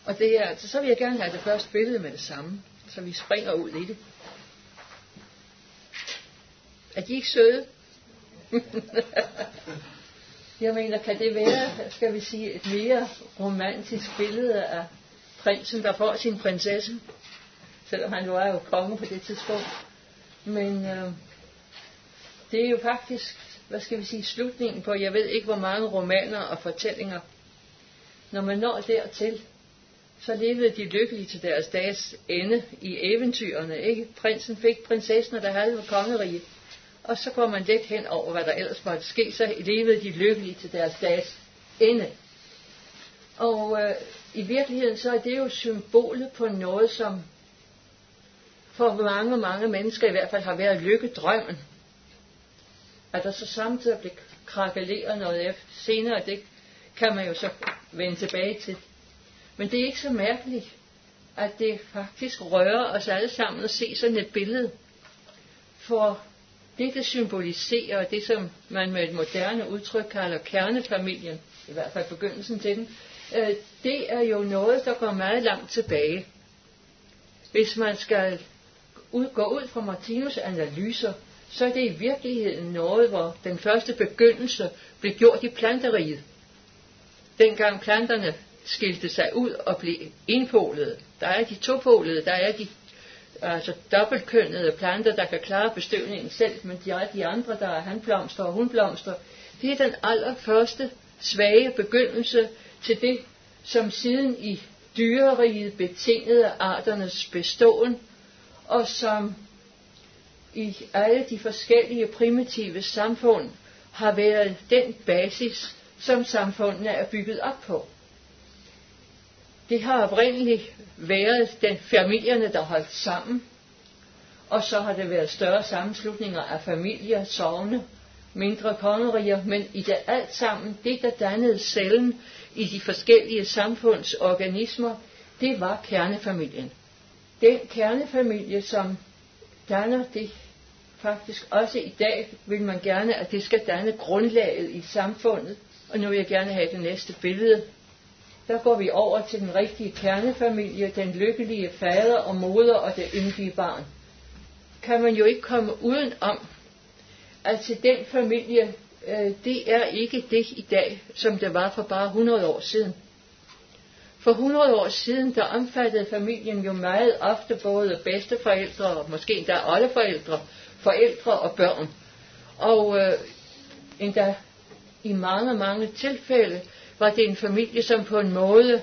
Og det er, altså, så vil jeg gerne have det første billede med det samme, så vi springer ud i det. Er de ikke søde? Jeg mener, kan det være, skal vi sige, et mere romantisk billede af prinsen, der får sin prinsesse? Selvom han var jo konge på det tidspunkt. Men det er jo faktisk, hvad skal vi sige, slutningen på, jeg ved ikke hvor mange romaner og fortællinger. Når man når dertil, så levede de lykkeligt til deres dages ende i eventyrene, ikke? Prinsen fik prinsessen og det halve kongerige. Og så går man lidt hen over, hvad der ellers måtte ske, så levede de lykkeligt til deres dages ende. Og i virkeligheden så er det jo symbolet på noget, som for mange mennesker i hvert fald har været lykkedrømmen. At der så samtidig bliver krakeleret noget efter senere, det kan man jo så vende tilbage til. Men det er ikke så mærkeligt, at det faktisk rører os alle sammen at se sådan et billede. For det symboliserer det, som man med et moderne udtryk kalder kernefamilien, i hvert fald begyndelsen til den, det er jo noget, der går meget langt tilbage. Hvis man skal gå ud fra Martinus analyser, så er det i virkeligheden noget, hvor den første begyndelse blev gjort i planteriget. Dengang planterne skilte sig ud og blev enpolede. Der er de topolede, der er de dobbeltkønnede planter, der kan klare bestøvningen selv, men de andre, der er hanblomster og hunblomster, det er den allerførste svage begyndelse til det, som siden i dyreriget betingede arternes beståen, og som i alle de forskellige primitive samfund har været den basis, som samfundene er bygget op på. Det har oprindeligt været den familierne, der holdt sammen, og så har det været større sammenslutninger af familier, sogne, mindre kongeriger, men i det alt sammen, det der dannede cellen i de forskellige samfundsorganismer, det var kernefamilien. Den kernefamilie, som danner det, faktisk også i dag vil man gerne, at det skal danne grundlaget i samfundet, og nu vil jeg gerne have det næste billede. Der går vi over til den rigtige kernefamilie, den lykkelige fader og moder og det yndige barn. Kan man jo ikke komme uden om, at til den familie, det er ikke det i dag, som det var for bare 100 år siden. For 100 år siden, der omfattede familien jo meget ofte både bedsteforældre og måske endda oldeforældre, forældre og børn. Og endda i mange tilfælde var det en familie, som på en måde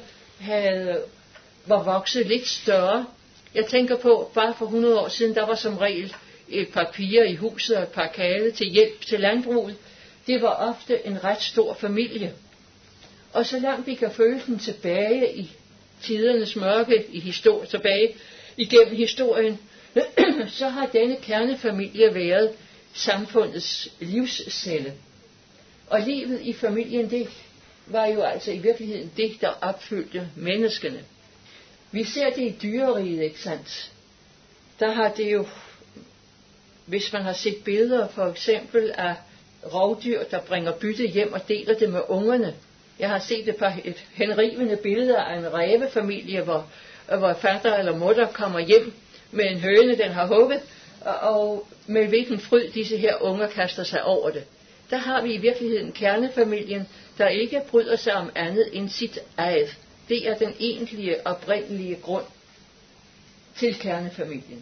var vokset lidt større. Jeg tænker på, bare for 100 år siden, der var som regel et par piger i huset og et par kale til hjælp til landbruget. Det var ofte en ret stor familie. Og så langt vi kan føle den tilbage i tidernes mørke, tilbage igennem historien, så har denne kernefamilie været samfundets livscelle. Og livet i familien, det var jo altså i virkeligheden det, der opfyldte menneskene. Vi ser det i dyreriget, ikke sandt? Der har det jo, hvis man har set billeder for eksempel af rovdyr, der bringer bytte hjem og deler det med ungerne. Jeg har set et henrivende billede af en rævefamilie, hvor fatter eller mutter kommer hjem med en høne, den har hugget, og med hvilken fryd disse her unger kaster sig over det. Der har vi i virkeligheden kernefamilien, der ikke bryder sig om andet end sit eget. Det er den egentlige, oprindelige grund til kernefamilien.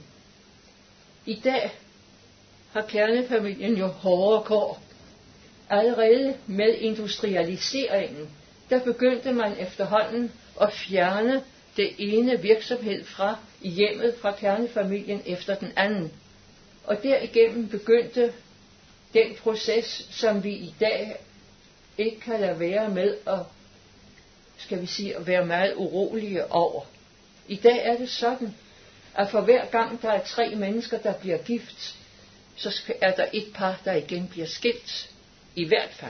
I dag har kernefamilien jo hårdere kår. Allerede med industrialiseringen, der begyndte man efterhånden at fjerne det ene virksomhed fra hjemmet fra kernefamilien efter den anden. Og derigennem begyndte den proces, som vi i dag ikke kan lade være med at, at være meget urolige over. I dag er det sådan, at for hver gang der er 3 mennesker, der bliver gift, så er der et par, der igen bliver skilt. I hvert fald.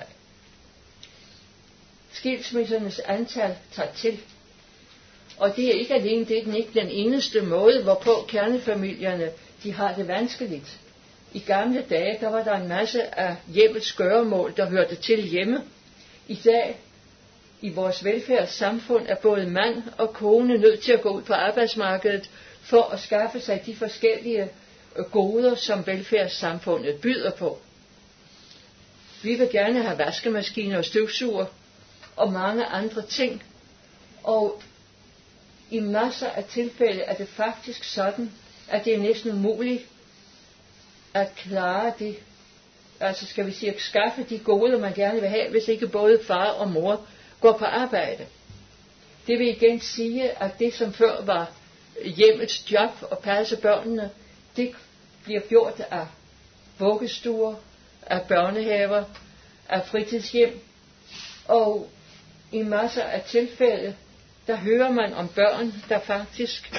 Skilsmissernes antal tager til. Og det er ikke alene, det er ikke den eneste måde, hvorpå kernefamilierne, de har det vanskeligt. I gamle dage, der var der en masse af hjemmets gøremål, der hørte til hjemme. I dag, i vores velfærdssamfund er både mand og kone nødt til at gå ud på arbejdsmarkedet for at skaffe sig de forskellige goder, som velfærdssamfundet byder på. Vi vil gerne have vaskemaskiner og støvsuger og mange andre ting, og i masser af tilfælde er det faktisk sådan, at det er næsten umuligt at klare det, altså skal vi sige at skaffe de goder, man gerne vil have, hvis ikke både far og mor går på arbejde. Det vil igen sige, at det som før var hjemmets job at passe børnene, det bliver gjort af vuggestuer, af børnehaver, af fritidshjem, og i masser af tilfælde, der hører man om børn, der faktisk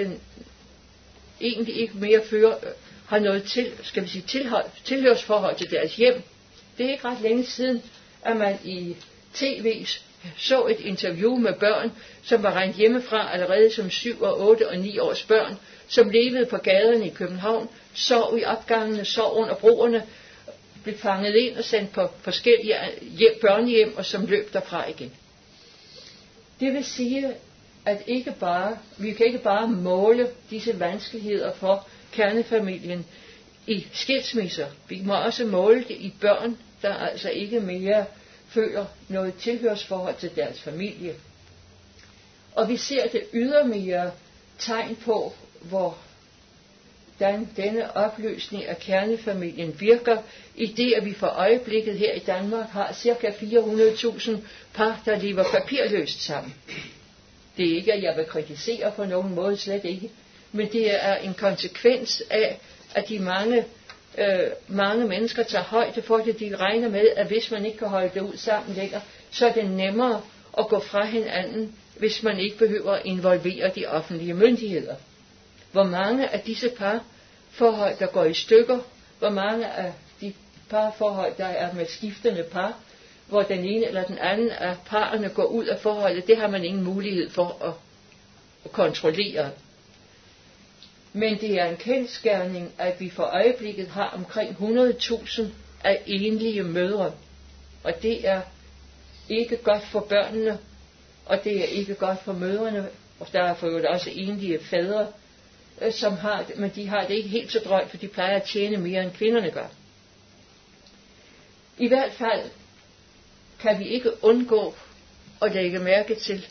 egentlig ikke mere har noget tilhørsforhold til deres hjem. Det er ikke ret længe siden, at man i tv så et interview med børn, som var rent hjemmefra allerede som 7, 8 og 9 års børn, som levede på gaderne i København, sov i opgangene, sov under broerne, blev fanget ind og sendt på forskellige børnehjem, og som løb derfra igen. Det vil sige, at vi kan ikke bare måle disse vanskeligheder for kernefamilien i skilsmisser. Vi må også måle det i børn, der altså ikke mere føler noget tilhørsforhold til deres familie. Og vi ser det ydermere tegn på, hvordan denne opløsning af kernefamilien virker, i det, at vi for øjeblikket her i Danmark har ca. 400.000 par, der lever papirløst sammen. Det er ikke, at jeg vil kritisere på nogen måde, slet ikke, men det er en konsekvens af, at de mange mennesker tager højde for det. De regner med, at hvis man ikke kan holde det ud sammen længere, så er det nemmere at gå fra hinanden, hvis man ikke behøver at involvere de offentlige myndigheder. Hvor mange af disse parforhold, der går i stykker, hvor mange af de parforhold, der er med skiftende par, hvor den ene eller den anden af parerne går ud af forholdet, det har man ingen mulighed for at kontrollere. Men det er en kendsgerning, at vi for øjeblikket har omkring 100.000 af enlige mødre. Og det er ikke godt for børnene, og det er ikke godt for mødrene, og der er for øvrigt også enlige fædre, som har det, men de har det ikke helt så drøjt, for de plejer at tjene mere end kvinderne gør. I hvert fald kan vi ikke undgå at lægge mærke til,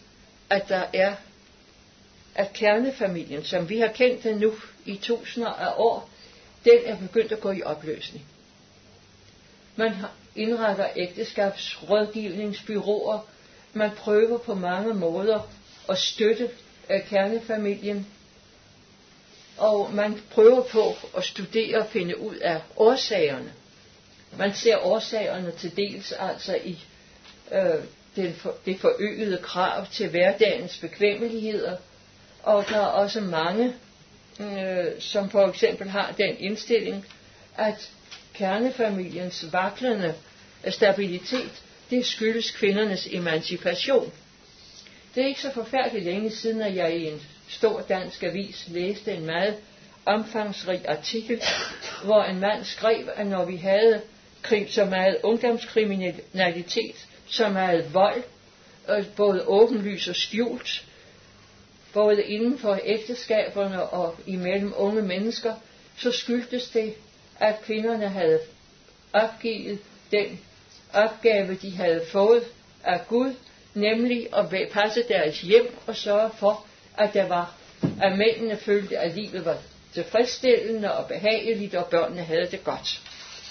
at kernefamilien, som vi har kendt den nu i tusinder af år, den er begyndt at gå i opløsning. Man indretter ægteskabsrådgivningsbyråer, man prøver på mange måder at støtte kernefamilien, og man prøver på at studere og finde ud af årsagerne. Man ser årsagerne til dels altså i det forøgede krav til hverdagens bekvemmeligheder, og der er også mange, som for eksempel har den indstilling, at kernefamiliens vaklende stabilitet, det skyldes kvindernes emancipation. Det er ikke så forfærdeligt længe siden, at jeg i en stor dansk avis læste en meget omfangsrig artikel, hvor en mand skrev, at når vi havde så meget ungdomskriminalitet, så meget vold, både åbenlys og skjult, både inden for ægteskaberne og imellem unge mennesker, så skyldtes det, at kvinderne havde opgivet den opgave, de havde fået af Gud, nemlig at passe deres hjem og sørge for, at mændene følte, at livet var tilfredsstillende og behageligt, og børnene havde det godt.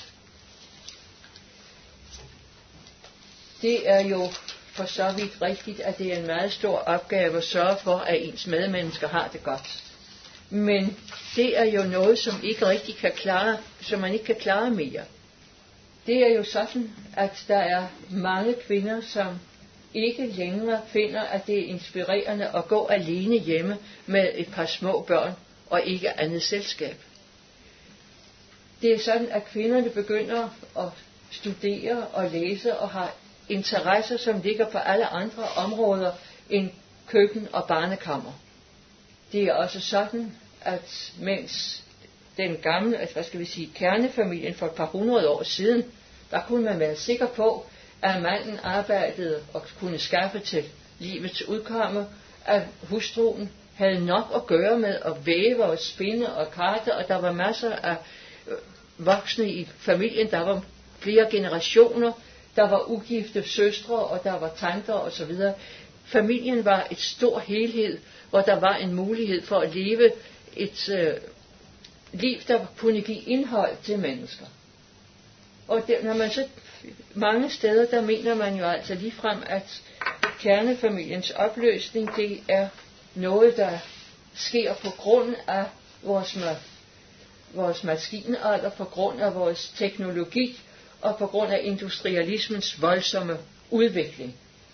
Det er jo for så vidt rigtigt, at det er en meget stor opgave at sørge for, at ens medmennesker har det godt. Men det er jo noget, som man ikke kan klare mere. Det er jo sådan, at der er mange kvinder, som ikke længere finder, at det er inspirerende at gå alene hjemme med et par små børn og ikke andet selskab. Det er sådan, at kvinderne begynder at studere og læse og har interesser, som ligger på alle andre områder end køkken og barnekammer. Det er også sådan, at mens den gamle, kernefamilien for et par hundrede år siden, der kunne man være sikker på, at manden arbejdede og kunne skaffe til livets udkomme, at hustruen havde nok at gøre med at væve og spinde og karte, og der var masser af voksne i familien, der var flere generationer, der var ugifte søstre, og der var tanter osv. Familien var et stor helhed, hvor der var en mulighed for at leve et liv, der kunne give indhold til mennesker. Og når man så mange steder, der mener man jo altså ligefrem, at kernefamiliens opløsning, det er noget, der sker på grund af vores maskinalder, på grund af vores teknologi og på grund af industrialismens voldsomme udvikling.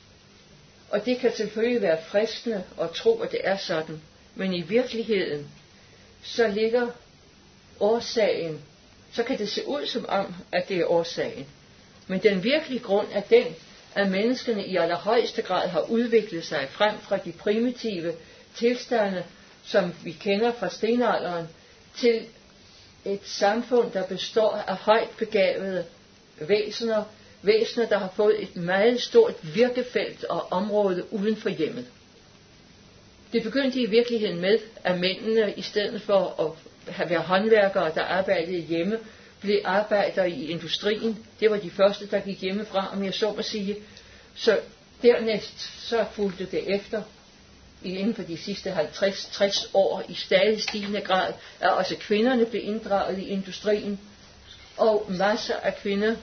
Og det kan selvfølgelig være fristende at tro, at det er sådan, men i virkeligheden, så ligger årsagen, så kan det se ud som om, at det er årsagen. Men den virkelige grund er den, at menneskene i allerhøjeste grad har udviklet sig frem fra de primitive tilstande, som vi kender fra stenalderen, til et samfund, der består af højt begavede væsener, der har fået et meget stort virkefelt og område uden for hjemmet. Det begyndte i virkeligheden med, at mændene, i stedet for at være håndværkere, der arbejdede hjemme, blev arbejdere i industrien. Det var de første, der gik hjemmefra, om jeg så må sige. Så dernæst så fulgte det efter, inden for de sidste 50-60 år, i stadig stigende grad, at også kvinderne blev inddraget i industrien, og masser af kvinder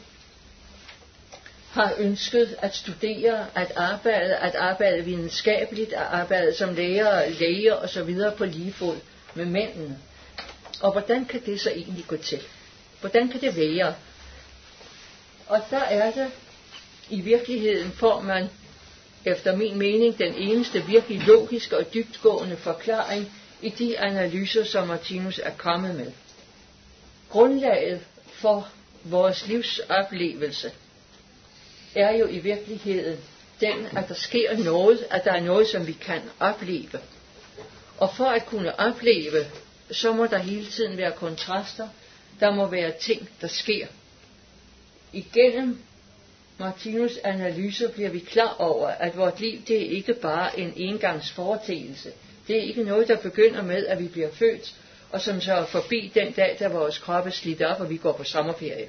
har ønsket at studere, at arbejde videnskabeligt, at arbejde som læger og så videre på lige fod med mændene. Og hvordan kan det så egentlig gå til? Hvordan kan det være? Og der er det, i virkeligheden får man, efter min mening, den eneste virkelig logiske og dybtgående forklaring i de analyser, som Martinus er kommet med. Grundlaget for vores livsoplevelse er jo i virkeligheden den, at der sker noget, at der er noget, som vi kan opleve. Og for at kunne opleve, så må der hele tiden være kontraster. Der må være ting, der sker. Igennem Martinus' analyser bliver vi klar over, at vort liv, det er ikke bare en engangsforeteelse. Det er ikke noget, der begynder med, at vi bliver født, og som så er forbi den dag, da vores krop er slidt op, og vi går på sommerferie.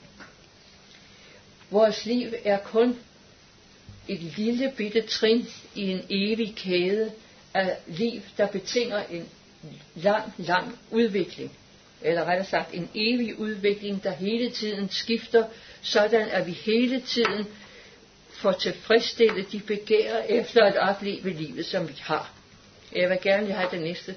Vores liv er kun et lille bitte trin i en evig kæde af liv, der betinger en lang udvikling. Eller rettere sagt en evig udvikling, der hele tiden skifter, sådan at vi hele tiden får tilfredsstillet de begær efter at opleve livet, som vi har. Jeg vil gerne have det næste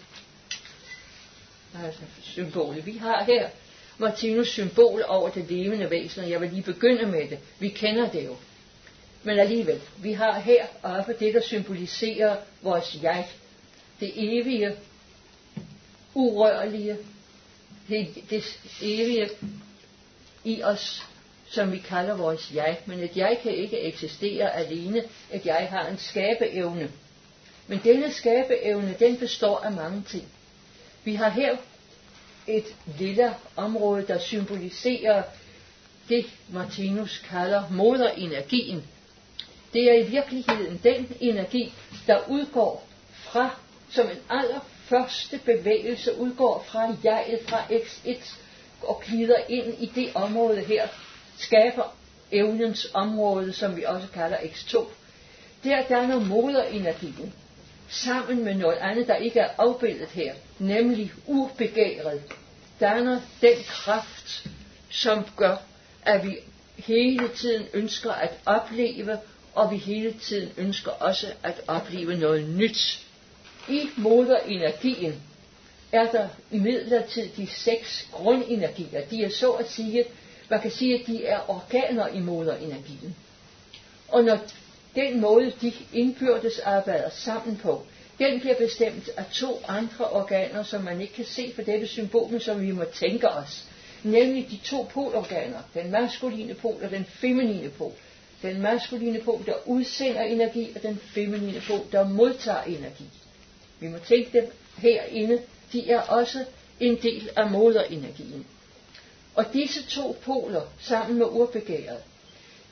symbol. Vi har her Martinus' symbol over det levende væsen, og jeg vil lige begynde med det. Vi kender det jo. Men alligevel, vi har her oppe det, der symboliserer vores jeg. Det evige, urørlige, det evige i os, som vi kalder vores jeg. Men et jeg kan ikke eksistere alene. Et jeg har en skabeevne. Men denne skabeevne, den består af mange ting. Vi har her et lille område, der symboliserer det, Martinus kalder moderenergien. Det er i virkeligheden den energi, der udgår fra, som en allerførste bevægelse, udgår fra jeget, fra X1, og glider ind i det område her, skaber evnens område, som vi også kalder X2. Der er noget moderenergien, sammen med noget andet, der ikke er afbildet her, nemlig ubegæret, danner den kraft, som gør, at vi hele tiden ønsker at opleve, og vi hele tiden ønsker også at opleve noget nyt. I moderenergien er der imidlertid de 6 grundenergier. De er så at sige, man kan sige, at de er organer i moderenergien. Og når den måde, de indbyrdes arbejder sammen på, den bliver bestemt af 2 andre organer, som man ikke kan se på dette symbol, men som vi må tænke os. Nemlig de 2 polorganer, den maskuline pol og den feminine pol. Den maskuline pol, der udsender energi, og den feminine pol, der modtager energi. Vi må tænke dem herinde, de er også en del af moderenergien. Og disse 2 poler, sammen med urbegæret,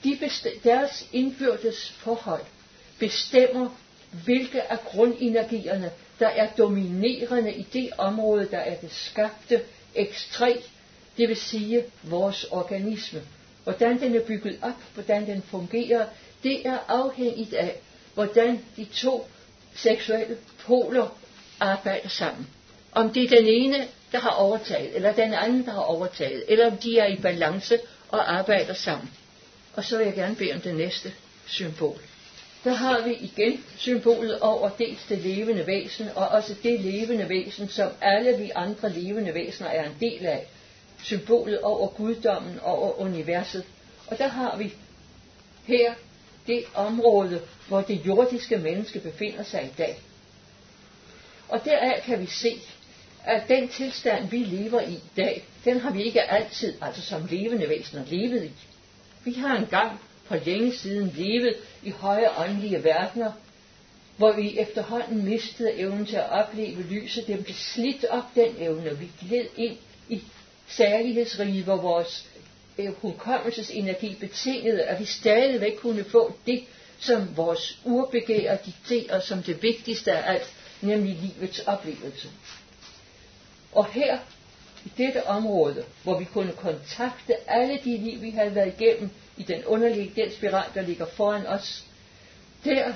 Deres indbyrdes forhold bestemmer, hvilke af grundenergierne, der er dominerende i det område, der er det skabte ekstræ, det vil sige vores organisme. Hvordan den er bygget op, hvordan den fungerer, det er afhængigt af, hvordan de to seksuelle poler arbejder sammen. Om det er den ene, der har overtaget, eller den anden, der har overtaget, eller om de er i balance og arbejder sammen. Og så vil jeg gerne bede om det næste symbol. Der har vi igen symbolet over dels det levende væsen, og også det levende væsen, som alle de andre levende væsener er en del af. Symbolet over guddommen, over universet. Og der har vi her det område, hvor det jordiske menneske befinder sig i dag. Og deraf kan vi se, at den tilstand, vi lever i dag, den har vi ikke altid, altså som levende væsener, levet i. Vi har engang for længe siden levet i høje åndelige verdener, hvor vi efterhånden mistede evnen til at opleve lyset. Den blev slidt op, den evne. Vi gled ind i særlighedsriget, hvor vores hukommelsesenergi betingede, at vi stadigvæk kunne få det, som vores urbegær dikterer som det vigtigste af alt, nemlig livets oplevelse. Og her, i dette område, hvor vi kunne kontakte alle de liv, vi havde været igennem i den underlige den spiral, der ligger foran os, der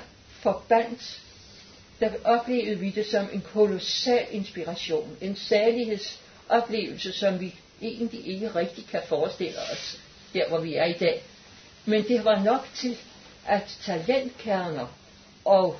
oplevede vi det som en kolossal inspiration, en salighedsoplevelse, som vi egentlig ikke rigtig kan forestille os, der hvor vi er i dag. Men det var nok til, at talentkerner og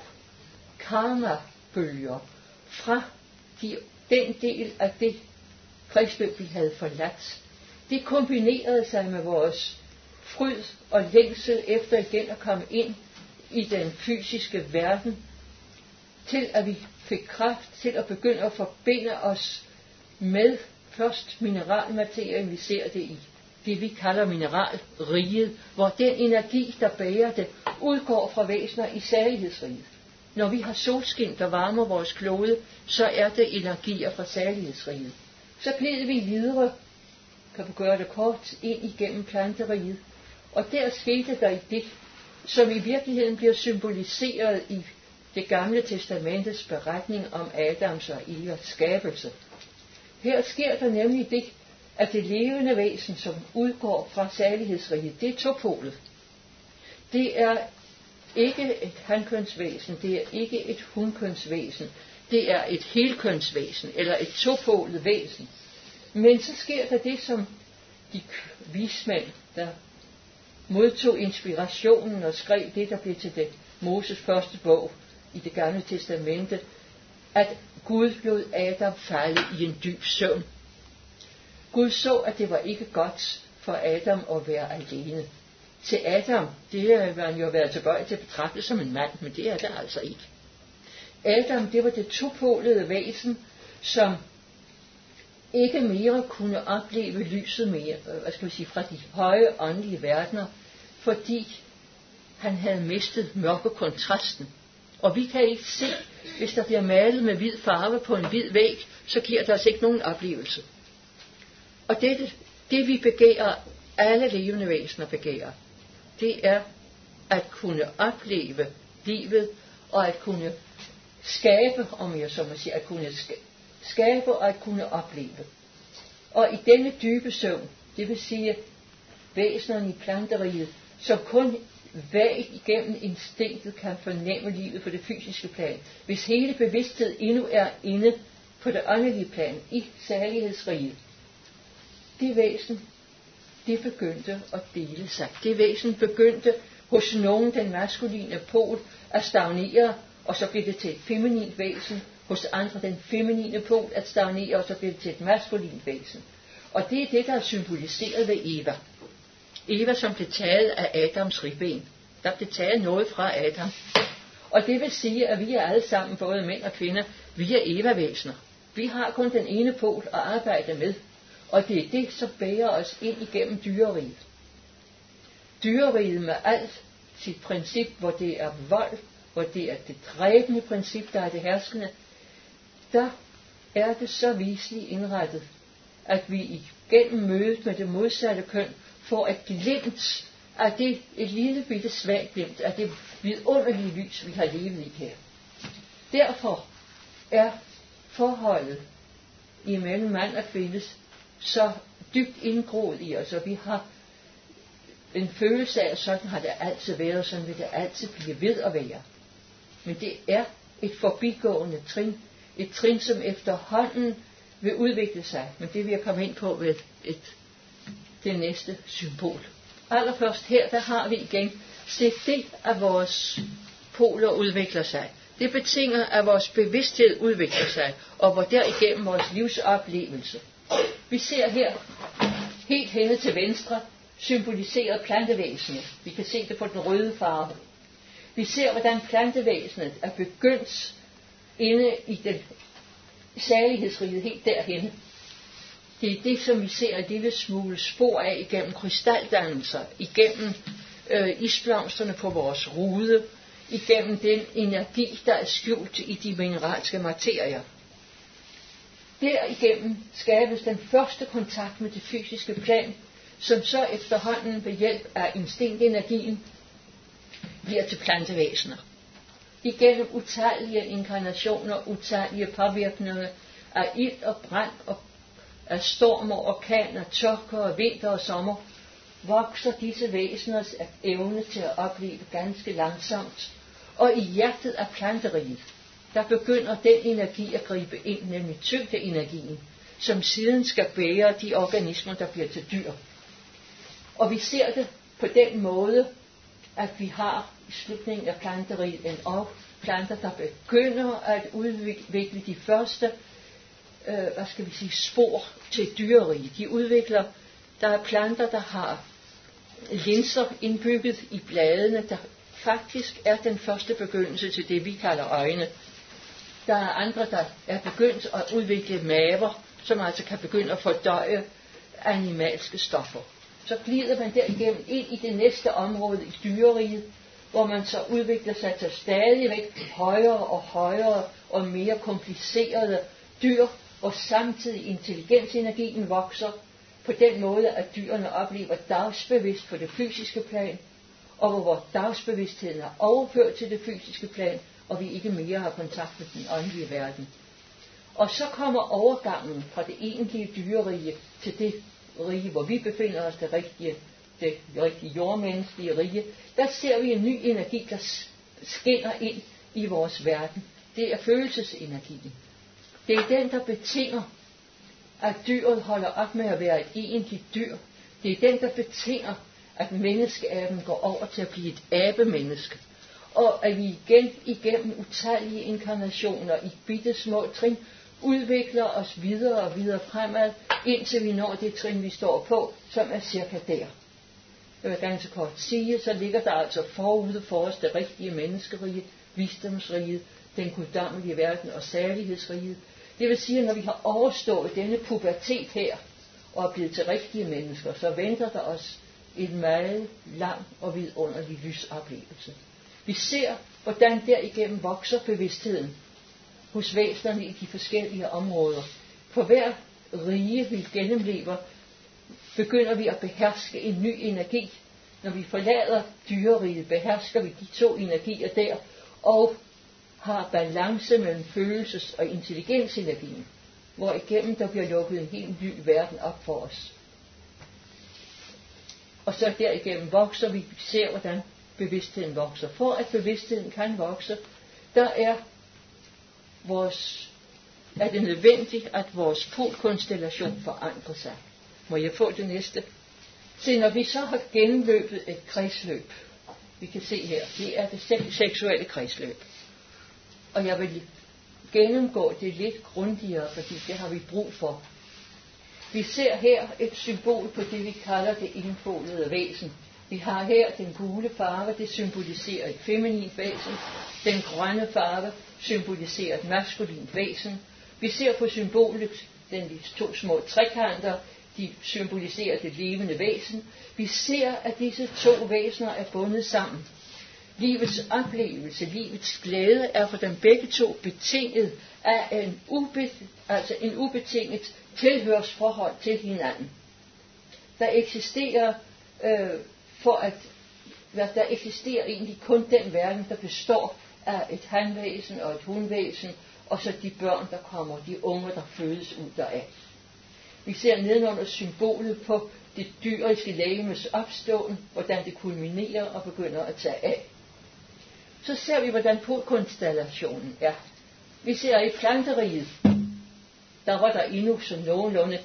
karmabølger fra den del af det kredsløb, vi havde forladt, det kombinerede sig med vores fryd og længsel efter igen at komme ind i den fysiske verden, til at vi fik kraft til at begynde at forbinde os med først mineralmaterien, vi ser det i det vi kalder mineralriget, hvor den energi, der bærer det, udgår fra væsener i særlighedsriget. Når vi har solskin, der varmer vores klode, så er det energier fra særlighedsriget. Så gled vi videre, kan vi gøre det kort, ind igennem planteriget, og der skete der i det, som i virkeligheden bliver symboliseret i det gamle testamentets beretning om Adams og Evas skabelse. Her sker der nemlig det, at det levende væsen, som udgår fra særlighedsriget, det er topolet. Det er ikke et hankønsvæsen, det er ikke et hunkønsvæsen, det er et helkønsvæsen, eller et topolet væsen. Men så sker der det, som de vismænd, der modtog inspirationen og skrev det, der blev til det Moses første bog i det gamle testamente, at Gud lod Adam falde i en dyb søvn. Gud så, at det var ikke godt for Adam at være alene. Til Adam, det har man jo været tilbøjelig til at betragte som en mand, men det er det altså ikke. Adam, det var det topolede væsen, som ikke mere kunne opleve lyset mere, fra de høje åndelige verdener, fordi han havde mistet mørkekontrasten. Og vi kan ikke se, hvis der bliver malet med hvid farve på en hvid væg, så giver der os ikke nogen oplevelse. Og det vi begærer, alle levende væsener begærer, det er at kunne opleve livet, og at kunne skabe, om jeg så må sige, at kunne skabe og at kunne opleve. Og i denne dybe søvn, det vil sige væsenerne i planteriget, som kun vagt igennem instinktet kan fornemme livet på det fysiske plan, hvis hele bevidsthed endnu er inde på det åndelige plan, i særlighedsriget, det væsen, det begyndte at dele sig. Det væsen begyndte hos nogen, den maskuline pol, at stagnere, og så blev det til et feminint væsen. Hos andre den feminine pol at stagnere, og så blev det til et maskulint væsen. Og det er det, der er symboliseret ved Eva. Eva, som blev taget af Adams ribben. Der blev taget noget fra Adam. Og det vil sige, at vi er alle sammen, både mænd og kvinder, vi er Eva-væsener. Vi har kun den ene pol at arbejde med. Og det er det, som bærer os ind igennem dyreriget. Dyreriget med alt sit princip, hvor det er vold, hvor det er det dræbende princip, der er det herskende, der er det så viseligt indrettet, at vi igennem mødet med det modsatte køn får et glimt er det et lille bitte svagt glimt af det vidunderlige lys, vi har levet i her. Derfor er forholdet imellem mand og kvinde så dybt indgroet i os, og vi har en følelse af, at sådan har det altid været, og sådan vil det altid blive ved at være. Men det er et forbigående trin, et trin, som efterhånden vil udvikle sig, men det vil jeg komme ind på ved det næste symbol. Allerførst her, der har vi igen set det, at vores poler udvikler sig. Det betinger, at vores bevidsthed udvikler sig, og hvor derigennem vores livsoplevelse. Vi ser her, helt henne til venstre, symboliseret plantevæsenet. Vi kan se det på den røde farve. Vi ser, hvordan plantevæsenet er begyndt inde i den salighedsriget helt derhenne. Det er det, som vi ser et lille smule spor af igennem krystaldannelser, igennem isblomsterne på vores rude, igennem den energi, der er skjult i de mineralske materier. Derigennem skabes den første kontakt med det fysiske plan, som så efterhånden ved hjælp af instinktenergien bliver til plantevæsener. Igennem utallige inkarnationer, utallige påvirkninger af ild og brand, og af storm og orkaner, tørker og vinter og sommer, vokser disse væseners evne til at opleve ganske langsomt. Og i hjertet af planteriget, der begynder den energi at gribe ind, nemlig tyngdeenergien, som siden skal bære de organismer, der bliver til dyr. Og vi ser det på den måde, at vi har i slutningen af planteriget en planter, der begynder at udvikle de første spor til dyreriget. De udvikler, der er planter, der har linser indbygget i bladene, der faktisk er den første begyndelse til det, vi kalder øjne. Der er andre, der er begyndt at udvikle maver, som altså kan begynde at fordøje animalske stoffer. Så glider man derigennem ind i det næste område i dyreriget, hvor man så udvikler sig til stadigvæk højere og højere og mere komplicerede dyr, og samtidig intelligensenergien vokser på den måde, at dyrene oplever dagsbevidst på det fysiske plan, og hvor dagsbevidstheden er overført til det fysiske plan, og vi ikke mere har kontakt med den åndelige verden. Og så kommer overgangen fra det egentlige dyrerige til det rige, hvor vi befinder os, det rigtige jordmenneskelige rige. Der ser vi en ny energi, der skinner ind i vores verden. Det er følelsesenergien. Det er den, der betinger, at dyret holder op med at være et egentligt dyr. Det er den, der betinger, at menneskeaben går over til at blive et abemenneske. Og at vi igen igennem utallige inkarnationer i bitte små trin udvikler os videre og videre fremad, indtil vi når det trin, vi står på, som er cirka der. Jeg vil ganske kort sige, så ligger der altså forude for os det rigtige menneskerige, visdomsriget, den guddommelige verden og salighedsriget. Det vil sige, at når vi har overstået denne pubertet her, og er blevet til rigtige mennesker, så venter der os en meget lang og vidunderlig lysoplevelse. Vi ser, hvordan derigennem vokser bevidstheden hos væsenerne i de forskellige områder. For hver rige, vi gennemlever, begynder vi at beherske en ny energi. Når vi forlader dyreriget, behersker vi de to energier der, og har balance mellem følelses- og intelligensenergien, hvor igennem der bliver lukket en helt ny verden op for os. Og så derigennem vokser vi, ser hvordan bevidstheden vokser. For at bevidstheden kan vokse, er det nødvendigt, at vores polkonstellation forandrer sig. Må jeg få det næste? Se, når vi så har gennemløbet et kredsløb, vi kan se her, det er det seksuelle kredsløb. Og jeg vil gennemgå det lidt grundigere, fordi det har vi brug for. Vi ser her et symbol på det, vi kalder det indfolede væsen. Vi har her den gule farve, det symboliserer et feminint væsen. Den grønne farve symboliserer et maskulint væsen. Vi ser på symbolet de to små trekanter, de symboliserer det levende væsen. Vi ser, at disse to væsener er bundet sammen. Livets oplevelse, livets glæde er for dem begge to betinget af en ubetinget tilhørsforhold til hinanden. Der eksisterer for at der eksisterer egentlig kun den verden, der består af et hanvæsen og et hunvæsen, og så de børn, der kommer, de unge, der fødes ud deraf. Vi ser nedenunder symbolet på det dyriske legemes opståen, hvordan det kulminerer og begynder at tage af. Så ser vi, hvordan polkonstellationen er. Vi ser i planteriget, der var der endnu så nogenlunde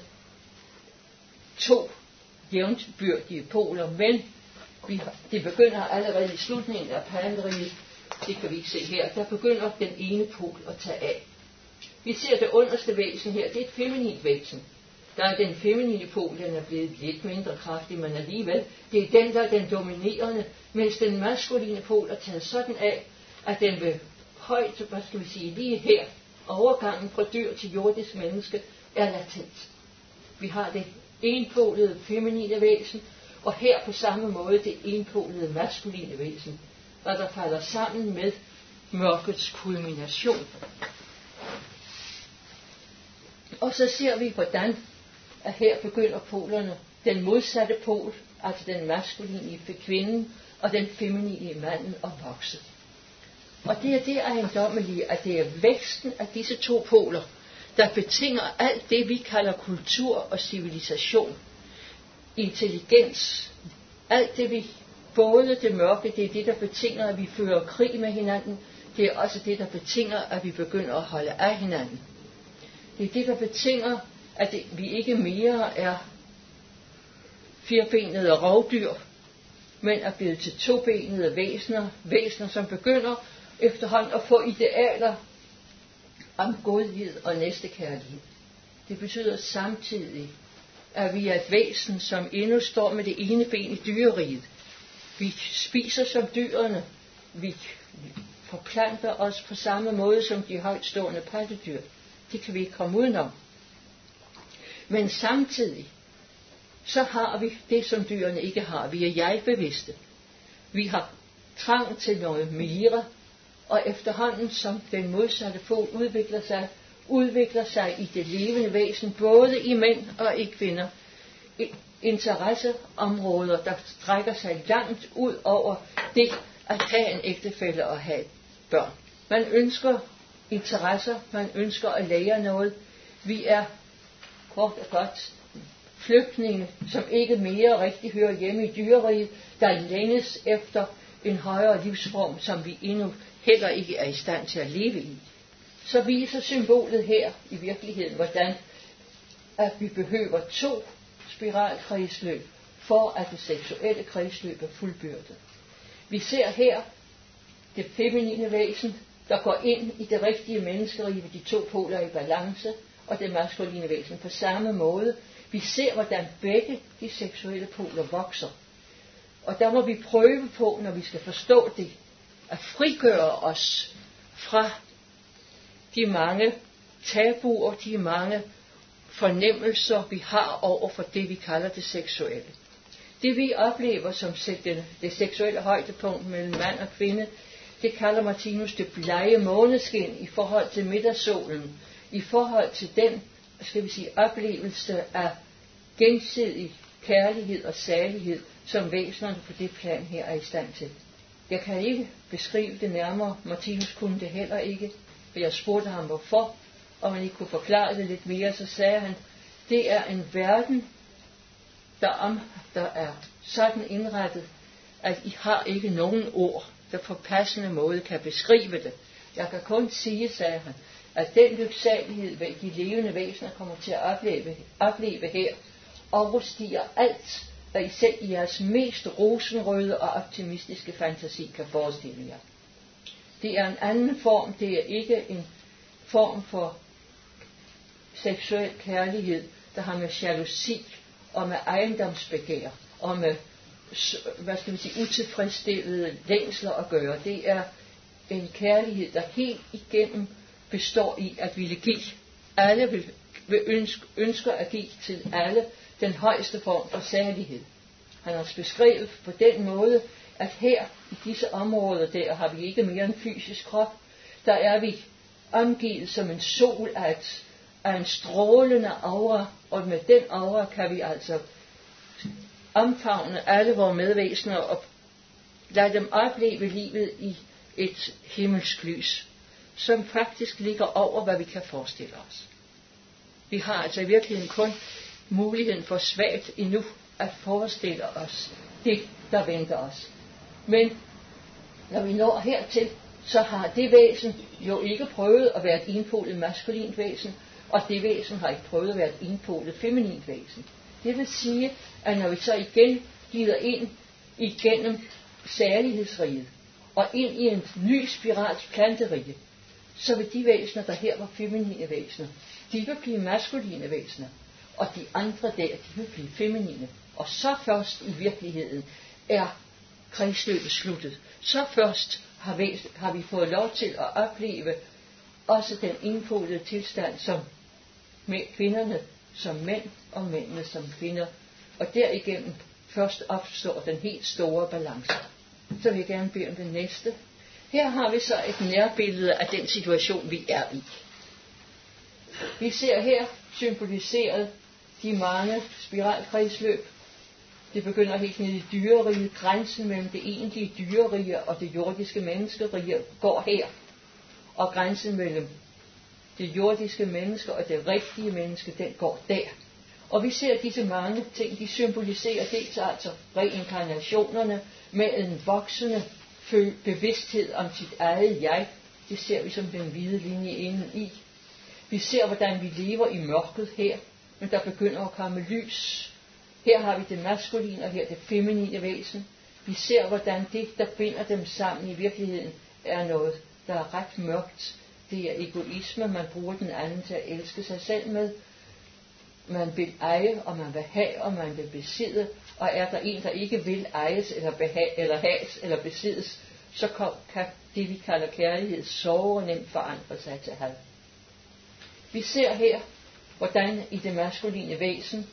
2 jævnbyrdige poler, men det begynder allerede i slutningen af planteriget, det kan vi ikke se her, der begynder den ene pol at tage af. Vi ser det underste væsen her, det er et feminint væsen. Der er den feminine pol, den er blevet lidt mindre kraftig, men alligevel, det er den, der er den dominerende, mens den maskuline pol er taget sådan af, at den ved højt, lige her, overgangen fra dyr til jordisk menneske, er latent. Vi har det enpolede feminine væsen, og her på samme måde det enpolede maskuline væsen, der falder sammen med mørkets kulmination. Og så ser vi, hvordan at her begynder polerne, den modsatte pol, altså den maskuline i kvinden, og den feminine i manden, at vokse. Og det er det ejendommelige, at det er væksten af disse 2 poler, der betinger alt det, vi kalder kultur og civilisation, intelligens, alt det vi, både det mørke, det er det, der betinger, at vi fører krig med hinanden, det er også det, der betinger, at vi begynder at holde af hinanden. Det er det, der betinger, at vi ikke mere er 4-benede rovdyr, men er blevet til 2-benede væsener, som begynder efterhånden at få idealer om godhed og næstekærlighed. Det betyder samtidig, at vi er et væsen, som endnu står med det ene ben i dyreriget. Vi spiser som dyrene, vi forplanter os på samme måde som de højtstående pattedyr. Det kan vi ikke komme udenom. Men samtidig, så har vi det, som dyrene ikke har. Vi er jeg-bevidste. Vi har trang til noget mere, og efterhånden som den modsatte pol udvikler sig i det levende væsen, både i mænd og i kvinder, interesseområder, der strækker sig langt ud over det at have en ægtefælle og have børn. Man ønsker interesser, man ønsker at lære noget. Vi er kort og godt flygtninge, som ikke mere rigtig hører hjemme i dyreriget, der længes efter en højere livsform, som vi endnu heller ikke er i stand til at leve i. Så viser symbolet her i virkeligheden, hvordan at vi behøver 2 spiralkredsløb, for at det seksuelle kredsløb er fuldbyrdet. Vi ser her det feminine væsen, der går ind i det rigtige menneskerige ved de 2 poler i balance, og det maskuline væsen på samme måde. Vi ser, hvordan begge de seksuelle poler vokser. Og der må vi prøve på, når vi skal forstå det, at frigøre os fra de mange tabuer, de mange fornemmelser, vi har over for det, vi kalder det seksuelle. Det vi oplever som det seksuelle højdepunkt mellem mand og kvinde, det kalder Martinus det blege måneskin i forhold til middagssolen, i forhold til den, oplevelse af gensidig kærlighed og salighed, som væsenerne på det plan her er i stand til. Jeg kan ikke beskrive det nærmere, Martinus kunne det heller ikke, for jeg spurgte ham hvorfor, og man ikke kunne forklare det lidt mere, så sagde han, det er en verden, der er sådan indrettet, at I har ikke nogen ord, der på passende måde kan beskrive det. Jeg kan kun sige, sagde han, at den lyksalighed, de levende væsener kommer til at opleve her, overstiger alt, hvad I selv i jeres mest rosenrøde og optimistiske fantasi kan forestille jer. Det er en anden form, det er ikke en form for seksuel kærlighed, der har med jalousi og med ejendomsbegær og med, utilfredsstillede længsler at gøre. Det er en kærlighed, der helt igennem består i at ville give. Alle ønsker at give til alle den højeste form for særlighed. Han har beskrevet på den måde, at her i disse områder der har vi ikke mere en fysisk krop. Der er vi omgivet som en sol af en strålende aura, og med den aura kan vi altså omfavne alle vores medvæsener og lade dem opleve livet i et himmelsk lys, som faktisk ligger over, hvad vi kan forestille os. Vi har altså i virkeligheden kun muligheden for svagt endnu at forestille os det, der venter os. Men når vi når hertil, så har det væsen jo ikke prøvet at være et enpolet maskulint væsen, og det væsen har ikke prøvet at være et enpolet feminint væsen. Det vil sige, at når vi så igen glider ind igennem særlighedsriget, og ind i en ny spirals planterige, så vil de væsener, der her var feminine væsener, de vil blive maskuline væsener, og de andre der, de vil blive feminine. Og så først i virkeligheden er kredsløbet sluttet. Så først har vi fået lov til at opleve også den indpolede tilstand som med kvinderne som mænd og mændene som kvinder. Og derigennem først opstår den helt store balance. Så vil jeg gerne bede om det næste. Her har vi så et nærbillede af den situation, vi er i. Vi ser her symboliseret de mange spiralkredsløb. Det begynder helt ned i dyreriget. Grænsen mellem det egentlige dyrerige og det jordiske menneskerige går her. Og grænsen mellem det jordiske menneske og det rigtige menneske, den går der. Og vi ser disse mange ting, de symboliserer dels altså reinkarnationerne med en voksende bevidsthed om sit eget jeg. Det ser vi som den hvide linje inde i. Vi ser, hvordan vi lever i mørket her, men der begynder at komme lys. Her har vi det maskuline og her det feminine væsen. Vi ser, hvordan det, der binder dem sammen i virkeligheden, er noget, der er ret mørkt. Det er egoisme, man bruger den anden til at elske sig selv med. Man vil eje, og man vil have, og man vil besidde. Og er der en, der ikke vil ejes, eller haves, eller besiddes, så kan det, vi kalder kærlighed, såre nemt forandre sig til had. Vi ser her, hvordan i det maskuline væsen,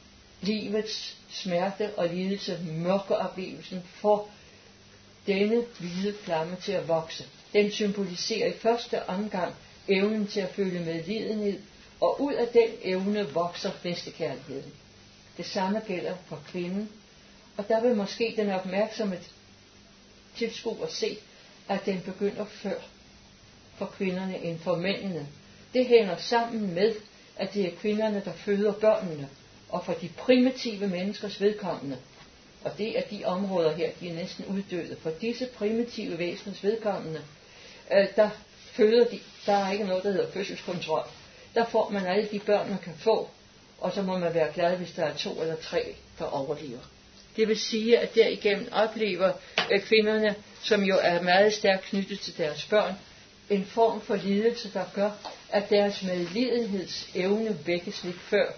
livets smerte og lidelse, mørkeoplevelsen, får denne hvide flamme til at vokse. Den symboliserer i første omgang evnen til at føle medlidenhed, og ud af den evne vokser næstekærligheden. Det samme gælder for kvinden, og der vil måske den opmærksomme tilskuer se, at den begynder før for kvinderne end for mændene. Det hænger sammen med, at det er kvinderne, der føder børnene, og for de primitive menneskers vedkommende, og det er de områder her, de er næsten uddøde, for disse primitive væseners vedkommende, der føder de, der er ikke noget, der hedder fødselskontrol. Der får man alle de børn, man kan få, og så må man være glad, hvis der er 2 eller 3, der overlever. Det vil sige, at derigennem oplever kvinderne, som jo er meget stærkt knyttet til deres børn, en form for lidelse, der gør, at deres medlidenhedsevne vækkes lidt før.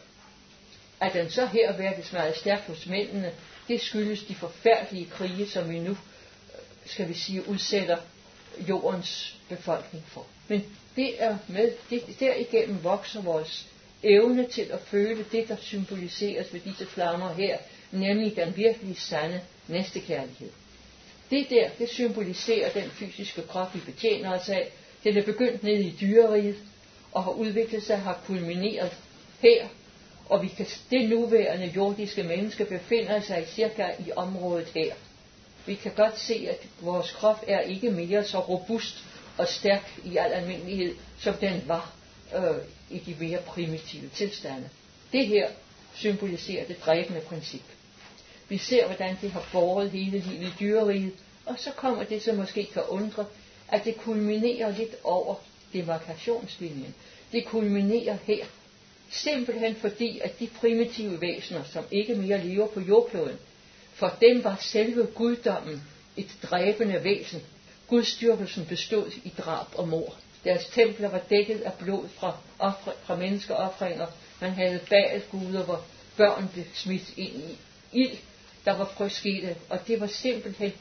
At den så her vækkes meget stærkt hos mændene, det skyldes de forfærdelige krige, som vi nu, skal vi sige, udsætter jordens befolkning for. Men det er med, derigennem vokser vores evne til at føle det, der symboliseres ved disse flammer her, nemlig den virkelig sande næstekærlighed. Det der, det symboliserer den fysiske krop, vi betjener os af. Den er begyndt ned i dyreriget, og har udviklet sig, har kulmineret her, og vi kan, det nuværende jordiske menneske befinder sig cirka i området her. Vi kan godt se, at vores krop er ikke mere så robust og stærk i al almindelighed, som den var i de mere primitive tilstande. Det her symboliserer det dræbende princip. Vi ser, hvordan det har båret hele livet i dyreriget, og så kommer det, som måske kan undre, at det kulminerer lidt over demarkationslinjen. Det kulminerer her. Simpelthen fordi, at de primitive væsener, som ikke mere lever på jordkloden, for dem var selve guddommen et dræbende væsen. Gudstyrkelsen bestod i drab og mord. Deres templer var dækket af blod fra menneskeofringer. Man havde Baal-guder, hvor børn blev smidt ind i ild, der var frøskete, og det var simpelthen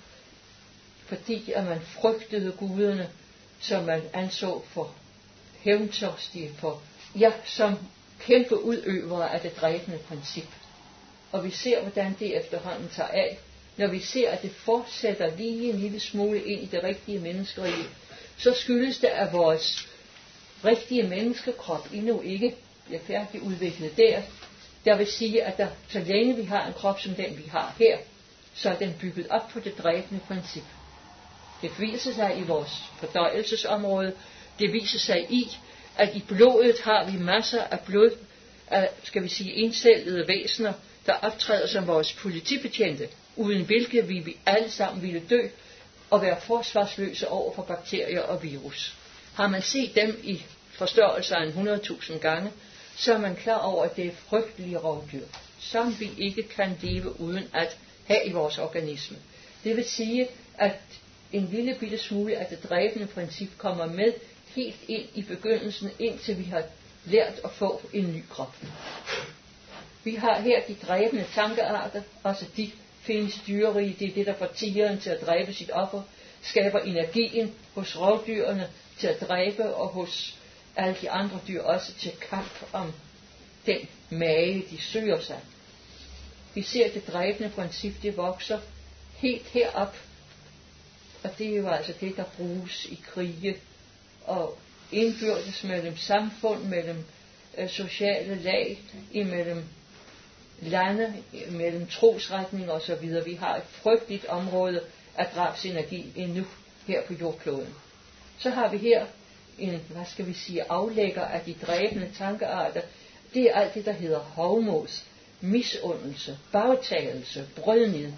fordi, at man frygtede guderne, som man anså for hævntørstige, som kæmpe udøvere af det dræbende princip. Og vi ser, hvordan det efterhånden tager af, når vi ser, at det fortsætter lige en lille smule ind i det rigtige menneskerige, så skyldes det, at vores rigtige menneskekrop endnu ikke bliver færdigudviklet der. Jeg vil sige, at så længe vi har en krop som den, vi har her, så er den bygget op på det dræbende princip. Det viser sig i vores fordøjelsesområde. Det viser sig i, at i blodet har vi masser af blod, af, skal vi sige, encellede væsener, der optræder som vores politibetjente, uden hvilke vi alle sammen ville dø og være forsvarsløse over for bakterier og virus. Har man set dem i forstørrelser af 100.000 gange, så er man klar over, at det er frygtelige rovdyr, som vi ikke kan leve uden at have i vores organisme. Det vil sige, at en lille bitte smule af det dræbende princip kommer med helt ind i begyndelsen, indtil vi har lært at få en ny krop. Vi har her de dræbende tankearter, også de findes dyrerige, det er det, der får tigeren til at dræbe sit offer, skaber energien hos rovdyrene til at dræbe, og hos alle de andre dyr også til kamp om den mage, de søger sig. Vi ser det dræbende princip, det vokser helt herop, og det er jo altså det, der bruges i krige og indbyrdes mellem samfund, mellem sociale lag, imellem lande, mellem trosretninger osv. Vi har et frygteligt område af drabsenergi endnu her på jordkloden. Så har vi her en, aflægger af de dræbende tankearter. Det er alt det, der hedder hovmod, misundelse, bagtagelse, brødnid.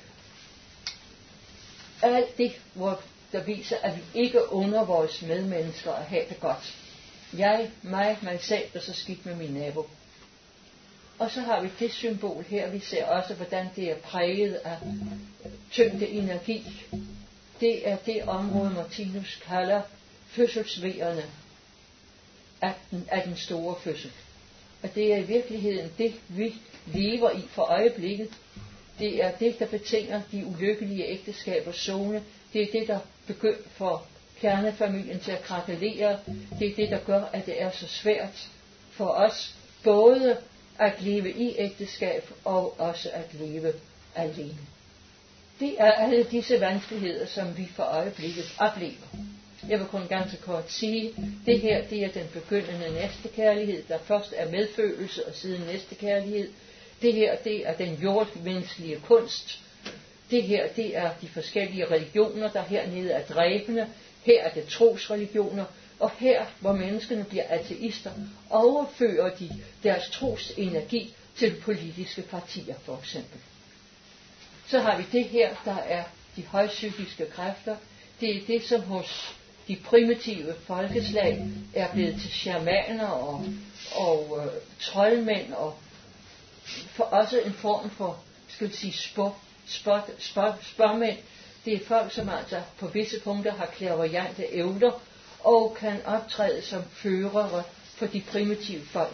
Alt det, hvor der viser, at vi ikke under vores medmennesker at have det godt. Mig selv, og så skidt med min nabo. Og så har vi det symbol her. Vi ser også, hvordan det er præget af tyngde energi. Det er det område, Martinus kalder fødselsvejerne af den store fødsel. Og det er i virkeligheden det, vi lever i for øjeblikket. Det er det, der betinger de ulykkelige ægteskabers zone. Det er det, der begynder for kernefamilien til at krakelere. Det er det, der gør, at det er så svært for os både at leve i ægteskab og også at leve alene. Det er alle disse vanskeligheder, som vi for øjeblikket oplever. Jeg vil kun ganske kort sige, det her, det er den begyndende næstekærlighed, der først er medfølelse og siden næstekærlighed. Det her, det er den jordmenneskelige kunst. Det her, det er de forskellige religioner, der hernede er dræbende. Her er det trosreligioner. Og her, hvor menneskene bliver ateister, overfører de deres trosenergi til politiske partier, for eksempel. Så har vi det her, der er de højpsykiske kræfter. Det er det, som hos de primitive folkeslag er blevet til shamaner og troldmænd, og for også en form for, skal vi sige, spåmænd. Det er folk, som altså på visse punkter har clairvoyante evner, og kan optræde som førere for de primitive folk.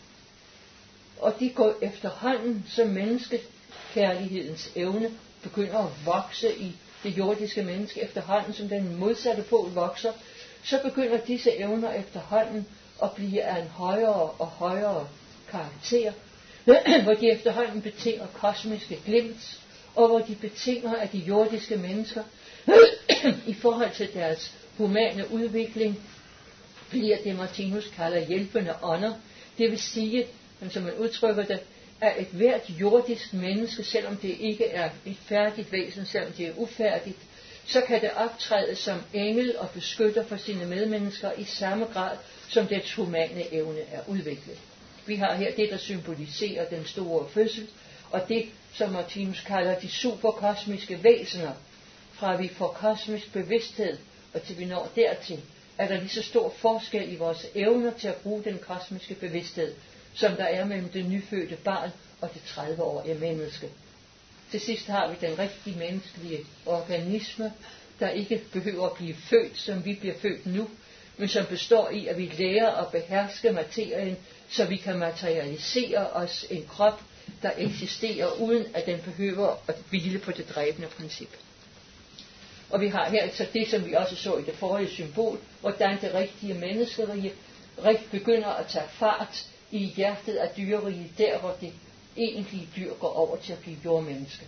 Og de går efterhånden, som menneskekærlighedens evne begynder at vokse i det jordiske menneske, efterhånden som den modsatte pol vokser, så begynder disse evner efterhånden at blive af en højere og højere karakter, hvor de efterhånden betinger kosmiske glimt, og hvor de betinger, at de jordiske mennesker i forhold til deres humane udvikling bliver det, Martinus kalder hjælpende ånder. Det vil sige, som man udtrykker det, at et hvert jordisk menneske, selvom det ikke er et færdigt væsen, selvom det er ufærdigt, så kan det optræde som engel og beskytter for sine medmennesker i samme grad, som dets humane evne er udviklet. Vi har her det, der symboliserer den store fødsel, og det, som Martinus kalder de superkosmiske væsener. Fra vi får kosmisk bevidsthed, og til vi når dertil, er der lige så stor forskel i vores evner til at bruge den kosmiske bevidsthed, som der er mellem det nyfødte barn og det 30-årige menneske. Til sidst har vi den rigtige menneskelige organisme, der ikke behøver at blive født, som vi bliver født nu, men som består i, at vi lærer at beherske materien, så vi kan materialisere os en krop, der eksisterer, uden at den behøver at hvile på det dræbende princip. Og vi har her så det, som vi også så i det forrige symbol, hvordan det rigtige menneskerige begynder at tage fart i hjertet af dyreriget, der hvor det egentlige dyr går over til at blive jordmenneske.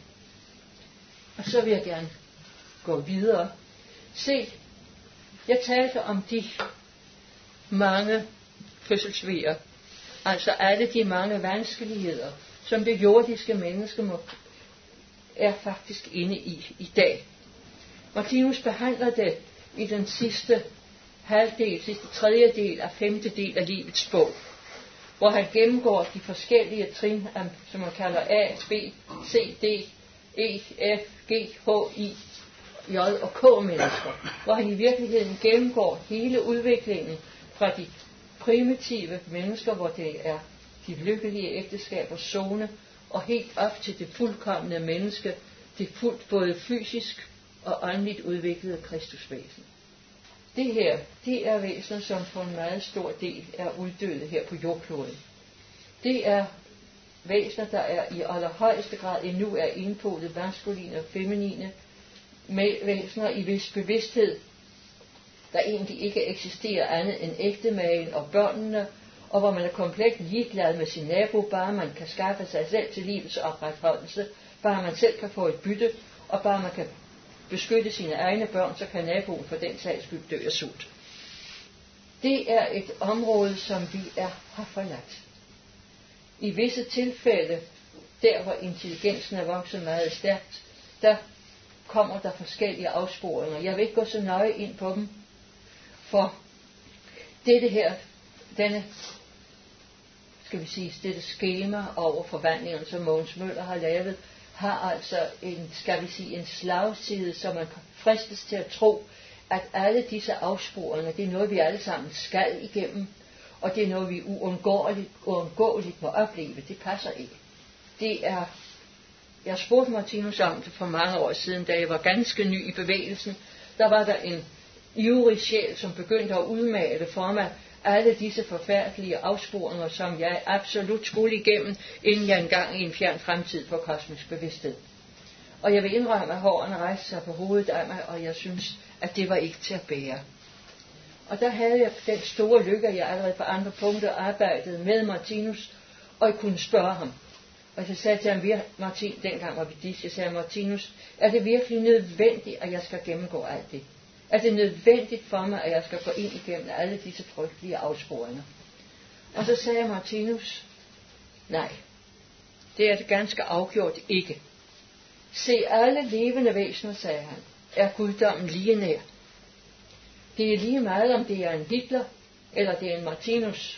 Og så vil jeg gerne gå videre. Se, jeg talte om de mange fødselsvejer, Altså alle de mange vanskeligheder, som det jordiske menneske er faktisk inde i dag. Martinus behandler det i den sidste tredjedel af 5. del af livets bog, hvor han gennemgår de forskellige trin, som man kalder A, B, C, D, E, F, G, H, I, J og K mennesker, hvor han i virkeligheden gennemgår hele udviklingen fra de primitive mennesker, hvor det er de lykkelige ægteskabers zone, og helt op til det fuldkomne menneske, det fuldt både fysisk og åndeligt udviklede Kristusvæsen. Det her, det er væsener, som for en meget stor del er uddøde her på jordkloden. Det er væsener, der er i allerhøjeste grad endnu er indpolet maskuline og feminine, med væsener i hvis bevidsthed, der egentlig ikke eksisterer andet end ægtemagen og børnene, og hvor man er komplet ligeglad med sin nabo, bare man kan skaffe sig selv til livets opretholdelse, bare man selv kan få et bytte, og bare man kan beskytte sine egne børn, så kan naboen for den sags skyld dø af sult. Det er et område, som vi har forladt. I visse tilfælde, der hvor intelligensen er vokset meget stærkt, der kommer der forskellige afsporinger. Jeg vil ikke gå så nøje ind på dem, for dette skema over forvandlingerne, som Mogens Møller har lavet, har altså en slagside, så man kan fristes til at tro, at alle disse afsporinger, det er noget, vi alle sammen skal igennem, og det er noget, vi uundgåeligt må opleve. Det passer ikke. Jeg spurgte Martinus om det for mange år siden, da jeg var ganske ny i bevægelsen. Der var der en ivrig sjæl, som begyndte at udmale for mig alle disse forfærdelige afsporinger, som jeg absolut skulle igennem, inden jeg engang i en fjern fremtid får kosmisk bevidsthed. Og jeg vil indrømme, at hårene rejste sig på hovedet af mig, og jeg synes, at det var ikke til at bære. Og der havde jeg den store lykke, at jeg allerede på andre punkter arbejdede med Martinus, og jeg kunne spørge ham. Og så sagde jeg til ham, dengang var vi dis, jeg sagde, Martinus, er det virkelig nødvendigt, at jeg skal gennemgå alt det? Er det nødvendigt for mig, at jeg skal gå ind igennem alle disse frygtelige afsporinger? Og så sagde Martinus, nej, det er det ganske afgjort ikke. Se, alle levende væsener, sagde han, er guddommen lige nær. Det er lige meget, om det er en Hitler, eller det er en Martinus.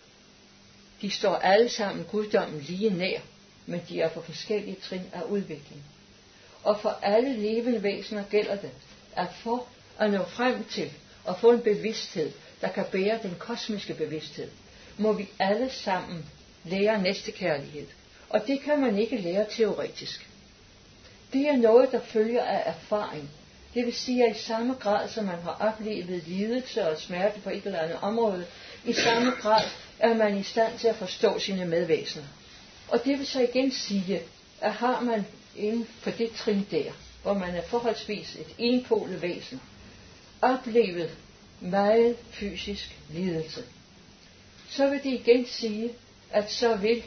De står alle sammen guddommen lige nær, men de er på forskellige trin af udvikling. Og for alle levende væsener gælder det, at for at nå frem til at få en bevidsthed, der kan bære den kosmiske bevidsthed, må vi alle sammen lære næstekærlighed. Og det kan man ikke lære teoretisk. Det er noget, der følger af erfaring. Det vil sige, at i samme grad, som man har oplevet lidelse og smerte på et eller andet område, i samme grad er man i stand til at forstå sine medvæsener. Og det vil så igen sige, at har man inden for det trin der, hvor man er forholdsvis et enpolet væsen, oplevet meget fysisk lidelse, så vil det igen sige, at så vil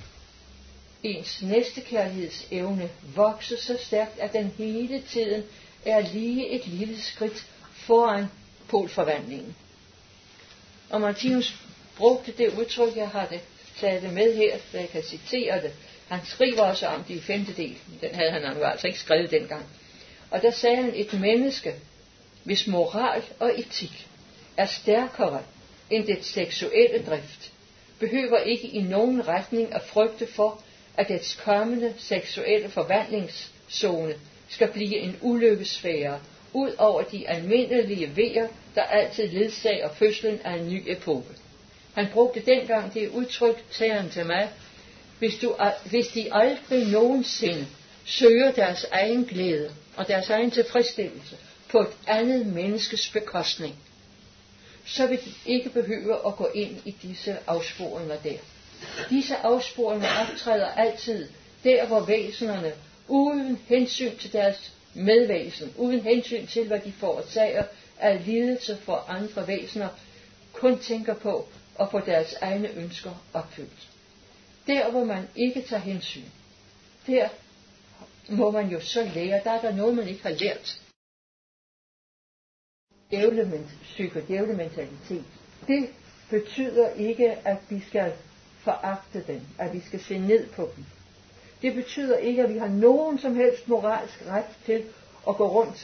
ens næstekærlighedsevne vokse så stærkt, at den hele tiden er lige et lille skridt foran polforvandlingen. Og Martinus brugte det udtryk, jeg har taget det med her, så jeg kan citere det. Han skriver også om det i 5. del. Den havde han jo altså ikke skrevet dengang. Og der sagde han, et menneske, hvis moral og etik er stærkere end det seksuelle drift, behøver ikke i nogen retning at frygte for, at dets kommende seksuelle forvandlingszone skal blive en ulykkesfære, ud over de almindelige vejer, der altid ledsager fødslen af en ny epoke. Han brugte dengang det udtryk, sagde han til mig, hvis de aldrig nogensinde søger deres egen glæde og deres egen tilfredsstillelse på et andet menneskes bekostning, så vil de ikke behøve at gå ind i disse afsporinger der. Disse afsporinger optræder altid der, hvor væsenerne, uden hensyn til deres medvæsen, uden hensyn til, hvad de forårsager af lidelse for andre væsener, kun tænker på at få deres egne ønsker opfyldt. Der, hvor man ikke tager hensyn, der må man jo så lære, der er der noget, man ikke har lært. Djævlementalitet. Det betyder ikke, at vi skal foragte dem, at vi skal se ned på dem. Det betyder ikke, at vi har nogen som helst moralsk ret til at gå rundt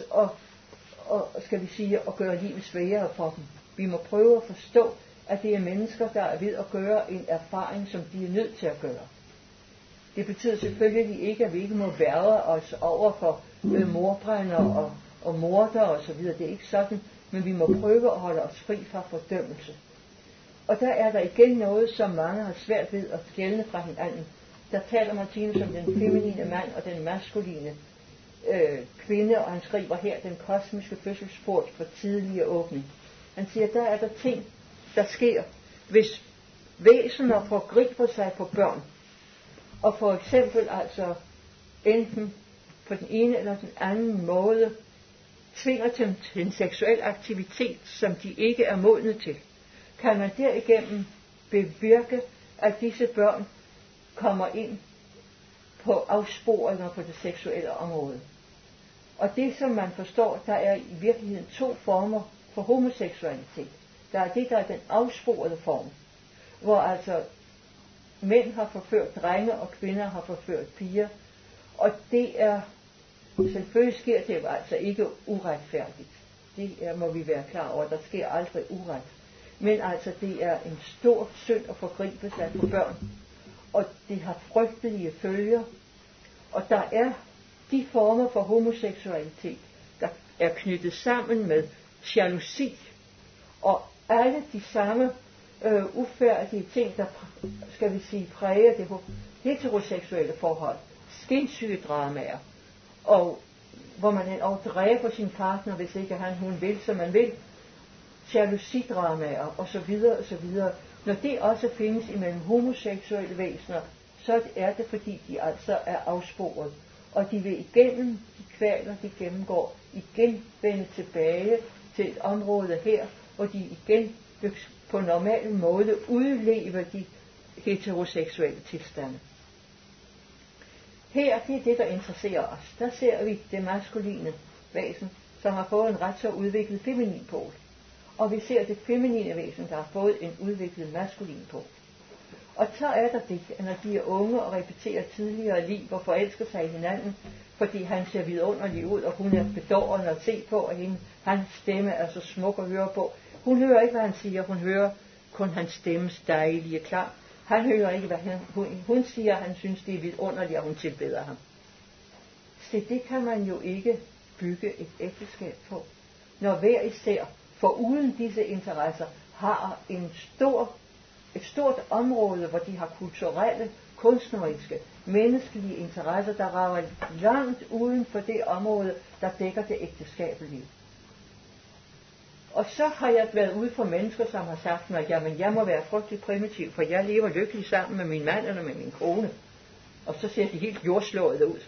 og skal vi sige, at gøre livet sværere for dem. Vi må prøve at forstå, at det er mennesker, der er ved at gøre en erfaring, som de er nødt til at gøre. Det betyder selvfølgelig ikke, at vi ikke må værge os over for mordbrænder og morder og så videre. Det er ikke sådan, men vi må prøve at holde os fri fra fordømmelse. Og der er der igen noget, som mange har svært ved at skelne fra hinanden. Der taler Martinus om den feminine mand og den maskuline kvinde, og han skriver her den kosmiske fødselsport for tidligere åbning. Han siger, der er der ting, der sker, hvis væsener forgriber sig på børn, og for eksempel altså enten på den ene eller den anden måde tvinger dem til en seksuel aktivitet, som de ikke er modne til, kan man derigennem bevirke, at disse børn kommer ind på afsporinger på det seksuelle område. Og det, som man forstår, der er i virkeligheden to former for homoseksualitet. Der er det, der er den afsporede form, hvor altså mænd har forført drenge, og kvinder har forført piger. Og det er, selvfølgelig sker det altså ikke uretfærdigt. Det må vi være klar over, der sker aldrig uret. Men altså, det er en stor synd at forgribe sig på børn. Og det har frygtelige følger. Og der er de former for homoseksualitet, der er knyttet sammen med jalousi. Og alle de samme ufærdige ting, der, skal vi sige, præger det heteroseksuelle forhold. Skinsygedramaer. Og hvor man dræber sin partner, hvis ikke hun vil, som man vil. Jalousidramaer og så videre og så videre. Når det også findes imellem homoseksuelle væsener, så er det fordi de altså er afsporet. Og de vil igennem de kvaler, de gennemgår, igen vende tilbage til et område her, hvor de igen på normal måde udlever de heteroseksuelle tilstande. Her, det er det, der interesserer os. Der ser vi det maskuline væsen, som har fået en ret så udviklet feminin pol. Og vi ser det feminine væsen, der har fået en udviklet maskulin pol. Og så er der det, at når de er unge og repeterer tidligere liv og forelsker sig i hinanden, fordi han ser vidunderlig ud, og hun er bedårende at se på, og hans stemme er så smuk at høre på. Hun hører ikke, hvad han siger, hun hører kun hans stemmes dejlige klang. Han hører ikke, hvad hun siger, han synes, det er vidunderligt, og hun tilbeder ham. Så det kan man jo ikke bygge et ægteskab på. Når hver især, foruden disse interesser, har et stort område, hvor de har kulturelle, kunstneriske, menneskelige interesser, der rager langt uden for det område, der dækker det ægteskabelige. Og så har jeg været ude for mennesker, som har sagt mig, jamen jeg må være frygtelig primitiv, for jeg lever lykkeligt sammen med min mand eller med min kone. Og så ser de helt jordslået ud.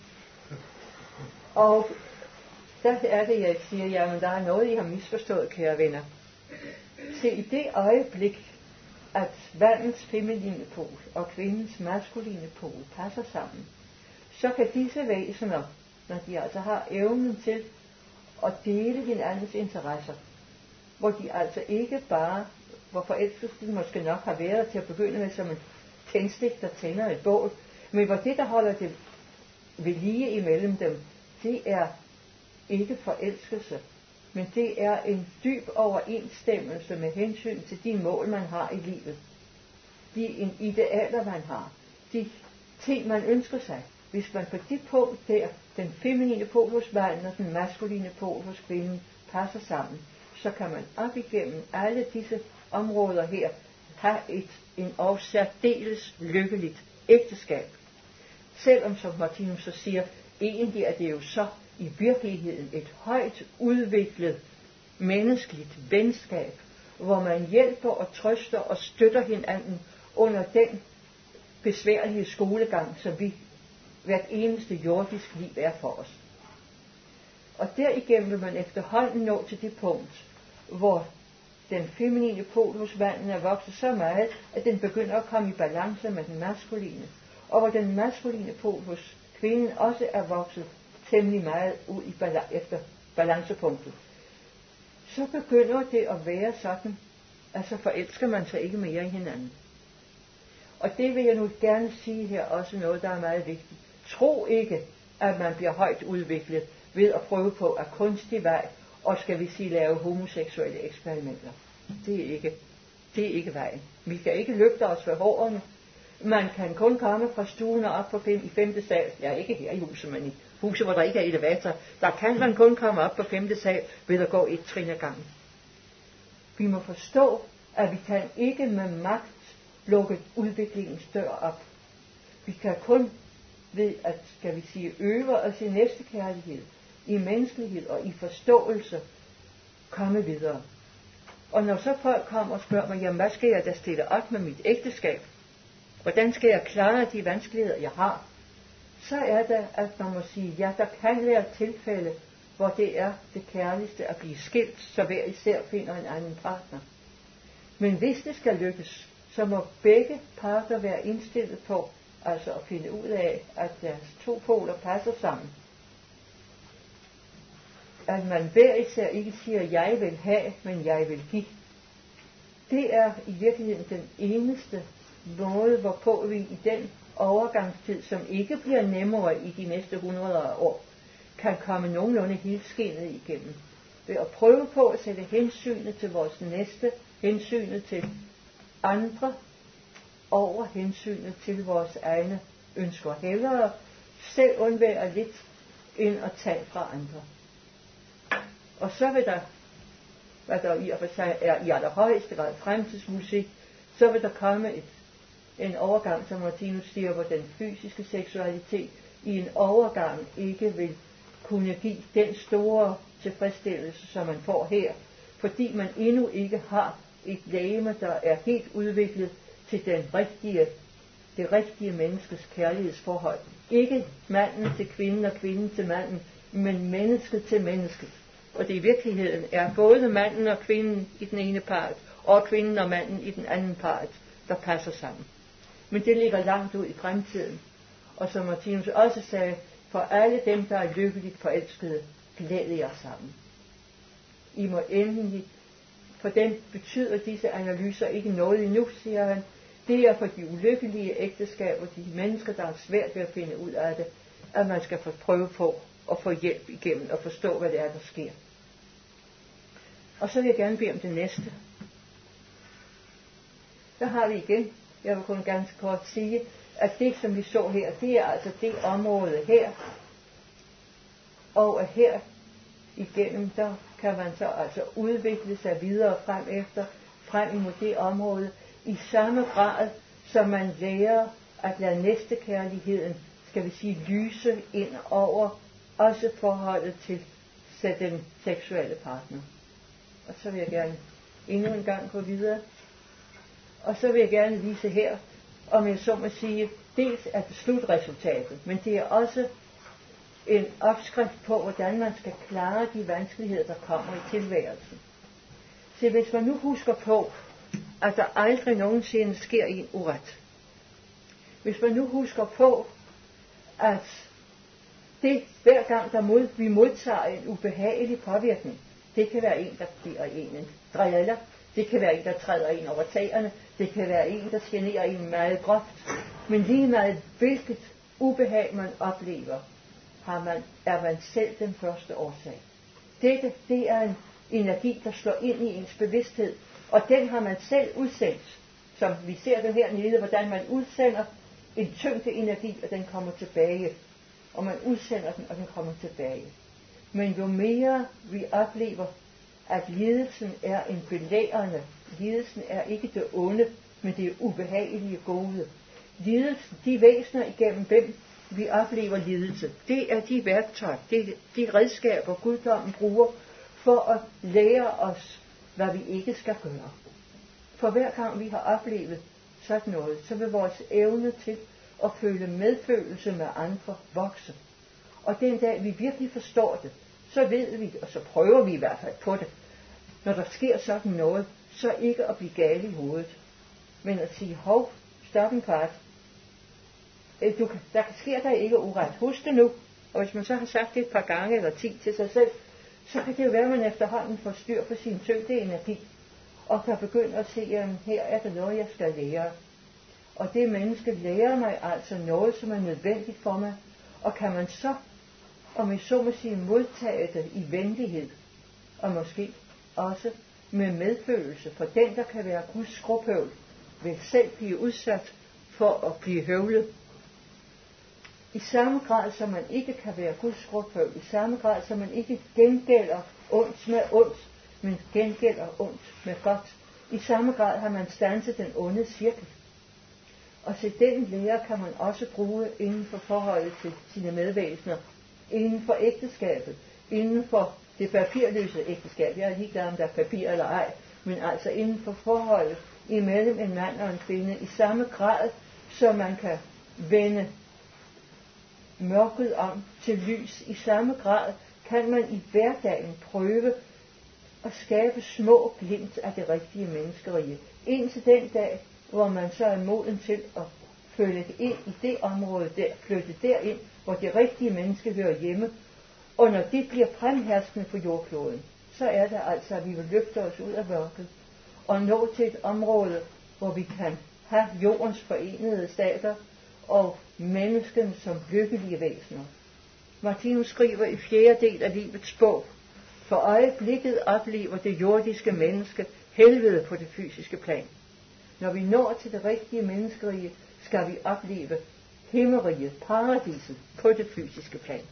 Og der er det, jeg siger, jamen der er noget, I har misforstået, kære venner. Se, i det øjeblik, at vandens feminine pol og kvindens maskuline pol passer sammen, så kan disse væsener, når de altså har evnen til at dele hinandens interesser, hvor de altså ikke bare, hvor forelskelsen måske nok har været til at begynde med som en tændstik, der tænder et bål, men hvor det, der holder det ved lige imellem dem, det er ikke forelskelse, men det er en dyb overensstemmelse med hensyn til de mål, man har i livet. De idealer, man har. De ting, man ønsker sig. Hvis man på det punkt der, den feminine pol hos manden og den maskuline pol hos kvinden, passer sammen, så kan man op igennem alle disse områder her have en og særdeles lykkeligt ægteskab. Selvom, som Martinus så siger, egentlig er det jo så i virkeligheden et højt udviklet menneskeligt venskab, hvor man hjælper og trøster og støtter hinanden under den besværlige skolegang, som vi hvert eneste jordisk liv er for os. Og derigennem vil man efterhånden nå til det punkt, hvor den feminine pol hos manden er vokset så meget, at den begynder at komme i balance med den maskuline, og hvor den maskuline pol hos kvinden også er vokset temmelig meget ud efter balancepunktet. Så begynder det at være sådan, at så forelsker man sig ikke mere i hinanden. Og det vil jeg nu gerne sige her også noget, der er meget vigtigt. Tro ikke, at man bliver højt udviklet ved at prøve på at kunstig vej, og skal vi sige lave homoseksuelle eksperimenter. Det er ikke vejen. Vi kan ikke løfte os for hårene. Man kan kun komme fra stuen og op på i 5. sal. Ja, ikke her i huset, men i huset, hvor der ikke er elevator. Der kan man kun komme op på 5. sal ved at gå et trin ad gangen. Vi må forstå, at vi kan ikke med magt lukke udviklingens dør op. Vi kan kun ved at, skal vi sige, øve os i næstekærlighed, i menneskelighed og i forståelse, komme videre. Og når så folk kommer og spørger mig, jamen hvad skal jeg da stille op med mit ægteskab? Hvordan skal jeg klare de vanskeligheder, jeg har? Så er det, at man må sige, ja, der kan være tilfælde, hvor det er det kærligste at blive skilt, så hver især finder en anden partner. Men hvis det skal lykkes, så må begge parter være indstillet på, altså at finde ud af, at deres to poler passer sammen. At man hver især ikke siger, jeg vil have, men jeg vil give. Det er i virkeligheden den eneste måde, hvorpå vi i den overgangstid, som ikke bliver nemmere i de næste 100 år, kan komme nogenlunde helskindet igennem. Ved at prøve på at sætte hensynet til vores næste, hensynet til andre, over hensynet til vores egne ønsker. Hellere selv undvære lidt, end at tage fra andre. Og så vil der, hvad der i og for sig er i allerhøjeste grad fremtidsmusik, så vil der komme en overgang, som Martinus siger, hvor den fysiske seksualitet i en overgang ikke vil kunne give den store tilfredsstillelse, som man får her, fordi man endnu ikke har et legeme, der er helt udviklet til det rigtige menneskes kærlighedsforhold. Ikke manden til kvinden og kvinden til manden, men mennesket til mennesket. Og det i virkeligheden er både manden og kvinden i den ene part, og kvinden og manden i den anden part, der passer sammen. Men det ligger langt ud i fremtiden. Og som Martinus også sagde, for alle dem, der er lykkeligt forelskede, glæder jer sammen. I må endelig, for den betyder disse analyser ikke noget endnu, siger han. Det er for de ulykkelige ægteskaber, de mennesker, der er svært ved at finde ud af det, at man skal få prøve på at få hjælp igennem og forstå, hvad det er, der sker. Og så vil jeg gerne bede om det næste. Der har vi igen, jeg vil kun ganske kort sige, at det, som vi så her, det er altså det område her, og her igennem, der kan man så altså udvikle sig videre frem imod det område, i samme grad, som man lærer at lade næstekærligheden, skal vi sige, lyse ind over også forholdet til den seksuelle partner. Og så vil jeg gerne endnu en gang gå videre. Og så vil jeg gerne vise her, om jeg så må sige, dels er det slutresultatet, men det er også en opskrift på, hvordan man skal klare de vanskeligheder, der kommer i tilværelsen. Så hvis man nu husker på, at der aldrig nogensinde sker en uret. Hvis man nu husker på, at det hver gang vi modtager en ubehagelig påvirkning, det kan være en, der bliver en driller, det kan være en, der træder en over tæerne, det kan være en, der generer en meget groft, men lige meget hvilket ubehag man oplever, er man selv den første årsag. Det er en energi, der slår ind i ens bevidsthed, og den har man selv udsendt, som vi ser det hernede, hvordan man udsender en tyngdeenergi, og den kommer tilbage. Og man udsender den, og den kommer tilbage. Men jo mere vi oplever, at lidelsen er en belærende, lidelsen er ikke det onde, men det ubehagelige gode. Lidelsen, de væsener igennem hvem vi oplever lidelse, det er de værktøjer, det er de redskaber, guddommen bruger for at lære os, hvad vi ikke skal gøre. For hver gang vi har oplevet sådan noget, så vil vores evne til at føle medfølelse med andre vokse. Og den dag vi virkelig forstår det, så ved vi, og så prøver vi i hvert fald på det, når der sker sådan noget, så ikke at blive gal i hovedet, men at sige, hov, stop en kvart. Der sker der ikke uret. Husk det nu. Og hvis man så har sagt det et par gange eller 10 til sig selv, så kan det jo være, at man efterhånden får styr på sin tyngdeenergi, og kan begynde at se, at her er der noget, jeg skal lære. og det menneske lærer mig altså noget, som er nødvendigt for mig, og kan man så, om jeg så må sige, modtage det i venlighed, og måske også med medfølelse for den, der kan være Guds skrubhøvl, vil selv blive udsat for at blive høvlet. I samme grad, som man ikke kan være Guds skrubhøvl, i samme grad, som man ikke gengælder ondt med ondt, men gengælder ondt med godt, i samme grad har man standset den onde cirkel. Og til den lære kan man også bruge inden for forholdet til sine medvæsener, inden for ægteskabet, inden for det papirløse ægteskab. Jeg er ligeglad om der er papir eller ej, men altså inden for forholdet imellem en mand og en kvinde, i samme grad, så man kan vende mørket om til lys, i samme grad kan man i hverdagen prøve at skabe små glimt af det rigtige menneskerige. Indtil den dag, hvor man så er moden til at flytte ind i det område der, flytte derind, hvor det rigtige menneske hører hjemme, og når det bliver fremherskende på jordkloden, så er det altså, at vi vil løfte os ud af mørket og nå til et område, hvor vi kan have jordens forenede stater og mennesken som lykkelige væsener. Martinus skriver i 4. del af livets bog: for øjeblikket oplever det jordiske menneske helvede på det fysiske plan. Når vi når til det rigtige menneskerige, skal vi opleve himmeriget, paradiset på det fysiske plan.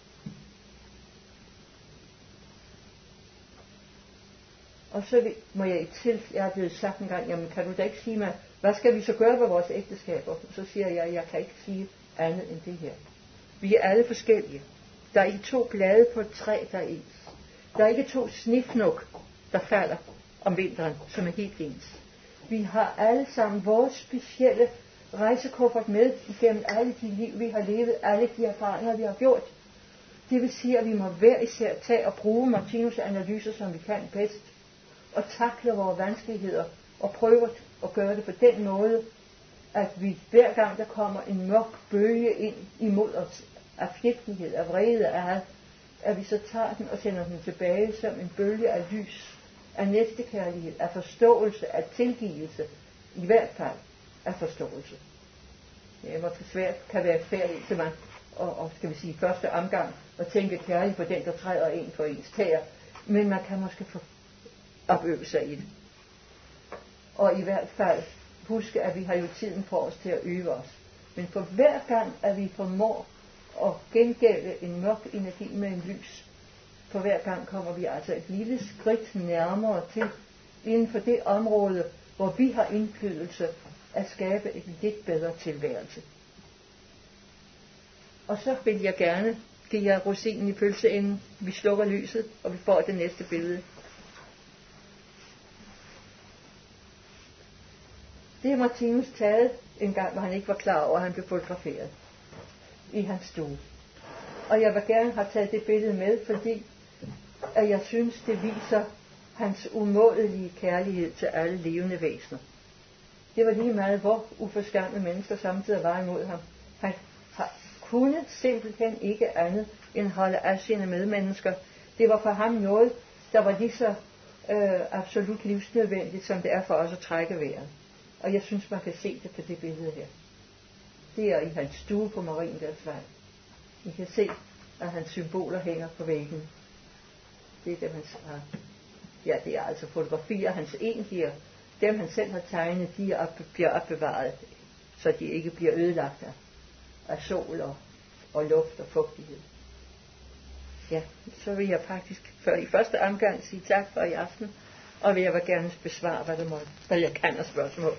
Og så må jeg jeg er blevet sagt en gang, jamen kan du da ikke sige mig, hvad skal vi så gøre ved vores ægteskaber? Så siger jeg kan ikke sige andet end det her. Vi er alle forskellige. Der er ikke 2 blade på et træ, der er ens. Der er ikke 2 snifnuk, der falder om vinteren, som er helt ens. Vi har alle sammen vores specielle rejsekuffert med igennem alle de liv, vi har levet, alle de erfaringer, vi har gjort. Det vil sige, at vi må hver især tage og bruge Martinus' analyser, som vi kan bedst, og takle vores vanskeligheder, og prøve at gøre det på den måde, at vi hver gang der kommer en mørk bølge ind imod os, af fjendtlighed, af vrede, af at vi så tager den og sender den tilbage som en bølge af lys, af næstekærlighed, af forståelse, af tilgivelse, i hvert fald af forståelse. Det er måske svært, kan være svært til mig, og skal vi sige første omgang, at tænke kærligt på den, der træder ind for ens tæer, men man kan måske få opøve sig i det. Og i hvert fald huske, at vi har jo tiden på os til at øve os. Men for hver gang, at vi formår at gengælde en mørk energi med en lys, for hver gang kommer vi altså et lille skridt nærmere til, inden for det område, hvor vi har indflydelse, at skabe et lidt bedre tilværelse. Og så vil jeg gerne give jer rosinen i pølseenden. Vi slukker lyset, og vi får det næste billede. Det er Martinus taget en gang, hvor han ikke var klar over, at han blev fotograferet i hans stue. Og jeg vil gerne have taget det billede med, fordi at jeg synes, det viser hans umådelige kærlighed til alle levende væsener. Det var lige meget, hvor uforskærmede mennesker samtidig var imod ham. Han kunne simpelthen ikke andet end holde af sine medmennesker. Det var for ham noget, der var lige så absolut livsnødvendigt, som det er for os at trække vejret. Og jeg synes, man kan se det på det billede her. Det er i hans stue på Mariendalsvej. I kan se, at hans symboler hænger på væggen. Det er dem, han har. Ja, det er altså fotografier, hans egentlige. Dem, han selv har tegnet, de bliver opbevaret, så de ikke bliver ødelagt af sol og luft og fugtighed. Ja, så vil jeg faktisk i første omgang sige tak for i aften, og vil jeg gerne besvare, hvad jeg kan af spørgsmål.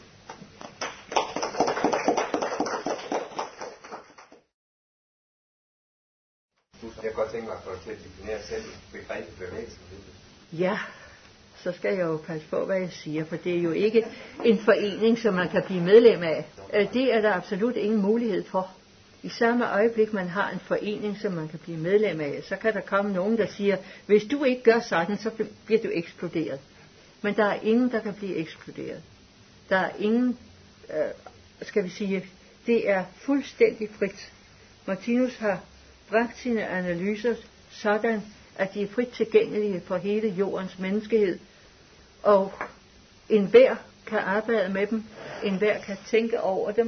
Jeg kan godt tænke mig at få til at definere selv begrebet bevægelse. Ja, så skal jeg jo passe på, hvad jeg siger, for det er jo ikke en forening, som man kan blive medlem af. Det er der absolut ingen mulighed for. I samme øjeblik, man har en forening, som man kan blive medlem af, så kan der komme nogen, der siger, hvis du ikke gør sådan, så bliver du eksploderet. Men der er ingen, der kan blive eksploderet. Der er ingen, skal vi sige, det er fuldstændig frit. Martinus har bragt sine analyser sådan, at de er frit tilgængelige for hele jordens menneskehed, og enhver kan arbejde med dem, enhver kan tænke over dem.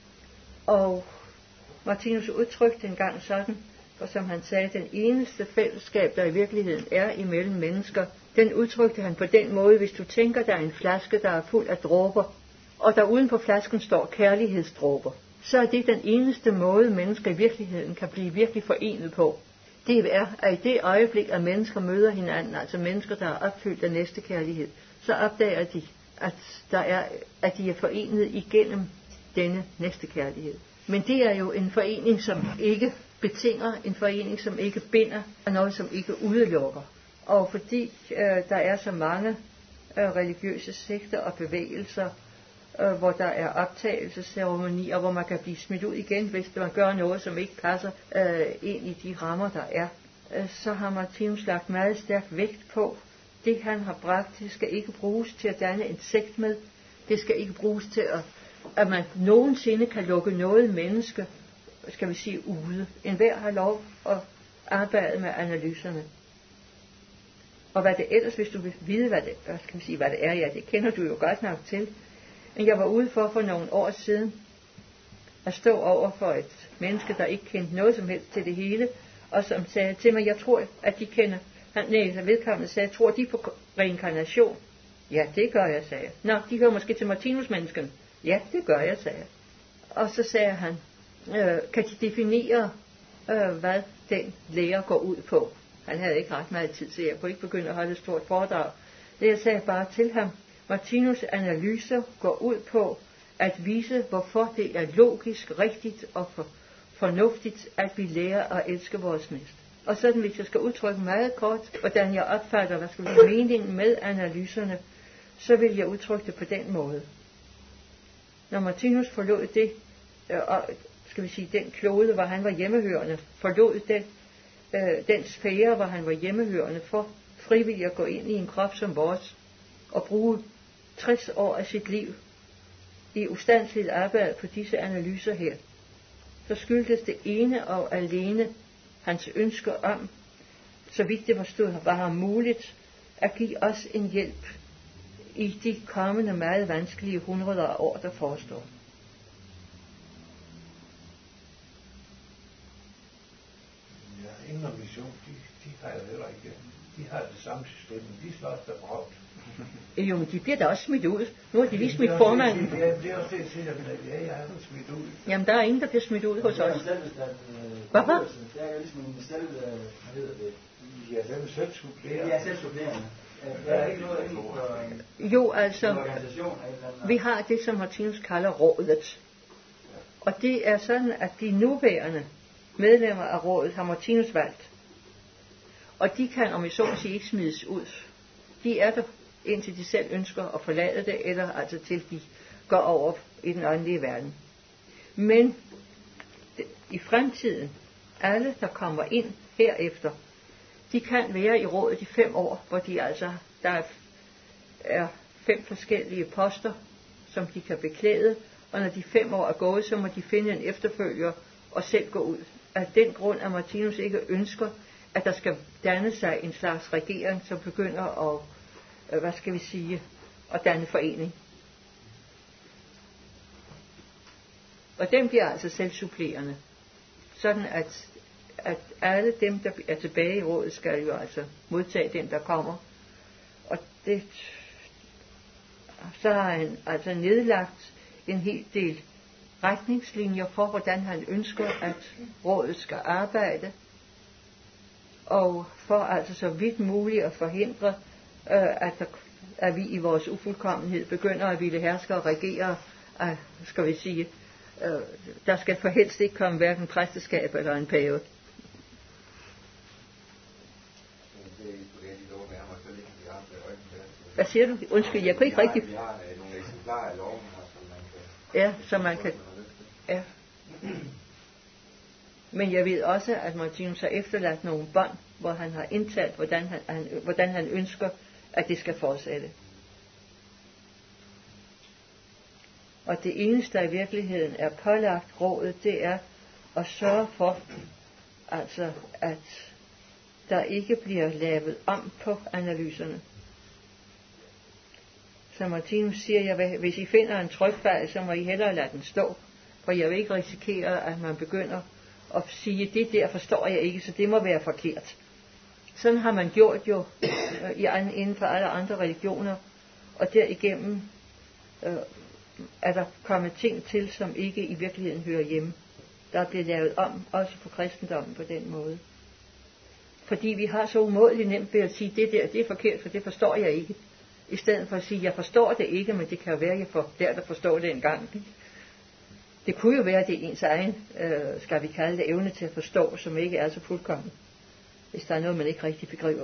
Og Martinus udtrykte engang sådan, for som han sagde, den eneste fællesskab, der i virkeligheden er imellem mennesker, den udtrykte han på den måde, hvis du tænker, der er en flaske, der er fuld af dråber, og der uden på flasken står kærlighedsdråber, så er det den eneste måde, mennesker i virkeligheden kan blive virkelig forenet på. Det er, at i det øjeblik, at mennesker møder hinanden, altså mennesker, der er opfyldt af næstekærlighed, så opdager de, at de er forenet igennem denne næstekærlighed. Men det er jo en forening, som ikke betinger, en forening, som ikke binder, og noget, som ikke udelukker. Og fordi der er så mange religiøse sekter og bevægelser, hvor der er optagelsesceremonier, hvor man kan blive smidt ud igen, hvis man gør noget, som ikke passer ind i de rammer, der er, så har Martinus lagt meget stærk vægt på, det han har bragt, det skal ikke bruges til at danne en sekt med, det skal ikke bruges til at man nogensinde kan lukke noget menneske, skal vi sige, ude. Enhver har lov at arbejde med analyserne. Og hvad det ellers, hvis du vil vide, hvad det er, ja, det kender du jo godt nok til. Men jeg var ude for nogle år siden at stå over for et menneske, der ikke kendte noget som helst til det hele, og som sagde til mig, jeg tror, at de kender, vedkommende sagde, tror de på reinkarnation? Ja, det gør jeg, sagde jeg. Nå, de hører måske til Martinus-mennesken. Ja, det gør jeg, sagde jeg. Og så sagde han, kan de definere, hvad den lærer går ud på? Han havde ikke ret meget tid, så jeg kunne ikke begynde at holde et stort foredrag. Det jeg sagde bare til ham, Martinus' analyser går ud på at vise, hvorfor det er logisk, rigtigt og fornuftigt, at vi lærer at elske vores næste. Og sådan, hvis jeg skal udtrykke meget kort, hvordan jeg opfatter, hvad skal vi sige, meningen med analyserne, så vil jeg udtrykke det på den måde. Når Martinus forlod det, skal vi sige, den klode, hvor han var hjemmehørende, forlod den sfære, hvor han var hjemmehørende, for frivilligt at gå ind i en krop som vores, og bruge 60 år af sit liv i ustandsligt arbejde på disse analyser her, så skyldtes det ene og alene hans ønske om, så vidt det var ham muligt, at give os en hjælp i de kommende meget vanskelige 100 år, der forestår. Ja, Indre Mission, de har jo heller ikke. De har det samme system, de slås der bragt. Jo, men de bliver da også smidt ud. Nu har de lige smidt formanden. Ja, det er også det, jeg siger, at jeg har smidt ud. Jamen, der er ingen, der bliver smidt ud hos os. Hvad? Det er jo ligesom en selv, hvad hedder det? Ja, det er selv supplerende. Ja, selv supplerende. Der er ikke noget inden for jo, altså, en organisation. vi har det, som Martinus kalder rådet. Og det er sådan, at de nuværende medlemmer af rådet har Martinus valgt. Og de kan, om jeg så må sige, ikke smides ud. De er der, indtil de selv ønsker at forlade det, eller altså til de går over i den åndelige verden. Men i fremtiden, alle der kommer ind herefter, de kan være i rådet i 5 år, hvor de altså, der er 5 forskellige poster, som de kan beklæde, og når de 5 år er gået, så må de finde en efterfølger og selv gå ud. Af den grund, at Martinus ikke ønsker, at der skal danne sig en slags regering, som begynder at, hvad skal vi sige, at danne forening. Og den bliver altså selvsupplerende. Sådan at alle dem, der er tilbage i rådet, skal jo altså modtage den, der kommer. Og det, så har han altså nedlagt en hel del retningslinjer for, hvordan han ønsker, at rådet skal arbejde. Og for altså så vidt muligt at forhindre, at vi i vores ufuldkommenhed begynder at ville herske og regere, skal vi sige, der skal for helst ikke komme hverken præsteskab eller en pave. Hvad siger du? Undskyld, jeg kunne ikke rigtig. Vi har nogle eksemplarer af loven her, som man kan. Ja, som man kan. Ja. Men jeg ved også, at Martinus har efterladt nogle bånd, hvor han har indtalt, hvordan han ønsker, at det skal fortsætte. Og det eneste, der i virkeligheden er pålagt rådet, det er at sørge for, altså, at der ikke bliver lavet om på analyserne. Så Martinus siger, hvis I finder en trykfejl, så må I hellere lade den stå. For jeg vil ikke risikere, at man begynder at sige, det der forstår jeg ikke, så det må være forkert. Sådan har man gjort jo inden for alle andre religioner, og derigennem er der kommet ting til, som ikke i virkeligheden hører hjemme. Der er blevet lavet om, også på kristendommen på den måde. Fordi vi har så umådeligt nemt ved at sige, det er forkert, for det forstår jeg ikke. I stedet for at sige, jeg forstår det ikke, men det kan jo være, at jeg får lært at forstå det engang. Det kunne jo være, at det er ens egen, skal vi kalde det, evne til at forstå, som ikke er så fuldkommen. Hvis der er noget, man ikke rigtig begriber.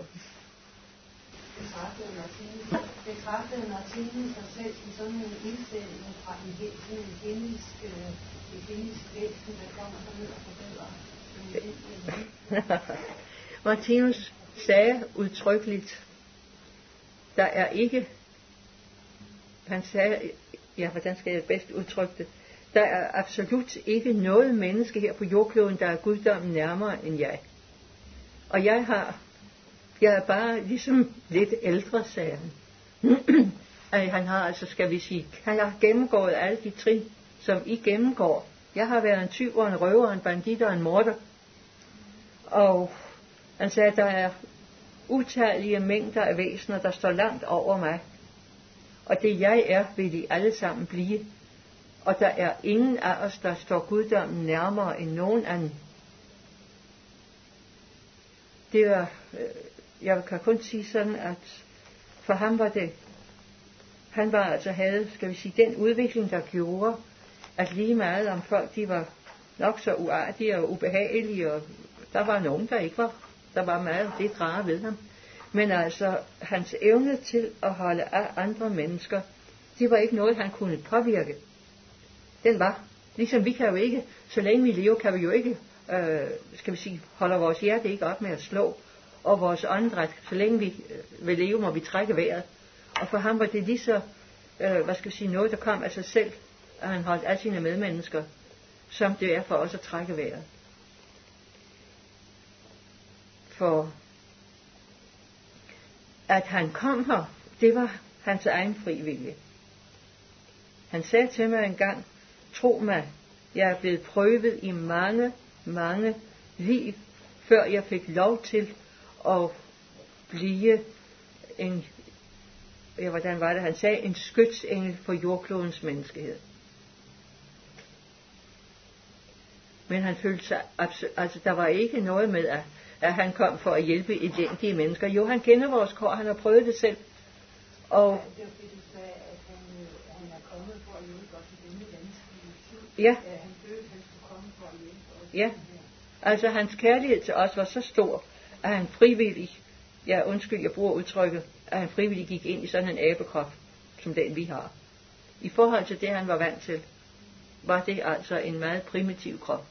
Betragtede Martinus sig selv som sådan en indstilling fra en himmelsk væsen, der kommer ned og forbedrer? Martinus sagde udtrykkeligt, der er ikke, han sagde, ja, hvordan skal jeg bedst udtrykke det, der er absolut ikke noget menneske her på jordkloden, der er guddommen nærmere end jeg. Og jeg er bare ligesom lidt ældre, sagde han. Han har altså, skal vi sige, han har gennemgået alle de trin, som I gennemgår. Jeg har været en tyv og en røver, en bandit og en morder. Og han sagde, at der er utallige mængder af væsener, der står langt over mig. Og det jeg er, vil I alle sammen blive. Og der er ingen af os, der står guddommen nærmere end nogen anden. Det var, jeg kan kun sige sådan, at for ham var det, han var altså havde, skal vi sige, den udvikling, der gjorde, at lige meget om folk, de var nok så uartige og ubehagelige, og der var nogen, der ikke var, der var meget det rare ved ham. Men altså, hans evne til at holde af andre mennesker, det var ikke noget, han kunne påvirke. Den var, ligesom vi kan jo ikke, så længe vi lever, kan vi jo ikke, skal vi sige, holder vores hjerte ikke op med at slå, og vores åndedræt, så længe vi vil leve, må vi trække vejret. Og for ham var det lige så, hvad skal vi sige, noget, der kom af sig selv, at han holdt af sine medmennesker, som det er for os at trække vejret. For at han kom her, det var hans egen frivillige. Han sagde til mig engang, tro mig, jeg er blevet prøvet i mange, mange liv, før jeg fik lov til at blive en, ja, hvordan var det, han sagde, en skytsengel for jordklodens menneskehed. Men han følte sig, altså der var ikke noget med, at han kom for at hjælpe elendige mennesker. Jo, han kender vores kår, han har prøvet det selv. Og det var fordi du sagde, at han er kommet for at hjælpe os i denne vanskelige tid. Ja. Han følte, at han skulle komme for at hjælpe os. Ja, altså hans kærlighed til os var så stor, at han frivillig, ja undskyld, jeg bruger udtrykket, at han frivillig gik ind i sådan en abekrop, som den vi har. I forhold til det, han var vant til, var det altså en meget primitiv krop.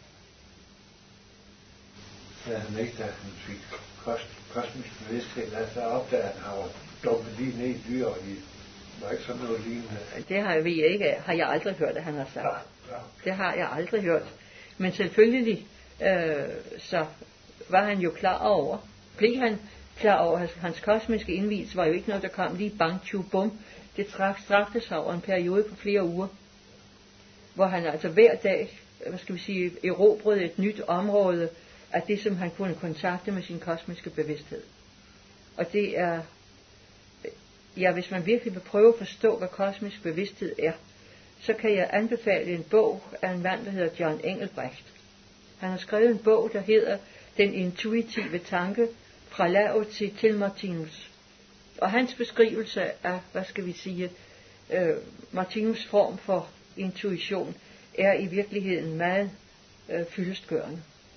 Da han ikke, da han fik kosmisk bevidsthed, så opdagede han, at han var dumpet lige ned i dyr, og de var ikke sådan noget lignende. Det har jeg aldrig hørt, at han har sagt. Ja. Det har jeg aldrig hørt. Men selvfølgelig, så var han jo klar over, blev han klar over, at hans kosmiske indvielse var jo ikke noget, der kom lige bang, tju, bum. Det strakte sig over en periode på flere uger, hvor han altså hver dag, hvad skal vi sige, erobrede et nyt område af det, som han kunne kontakte med sin kosmiske bevidsthed. Og det er, ja, hvis man virkelig vil prøve at forstå, hvad kosmisk bevidsthed er, så kan jeg anbefale en bog af en mand, der hedder John Engelbrecht. Han har skrevet en bog, der hedder Den intuitive tanke fra Laozi til Martinus. Og hans beskrivelse af, hvad skal vi sige, Martinus form for intuition, er i virkeligheden meget fyldestgørende.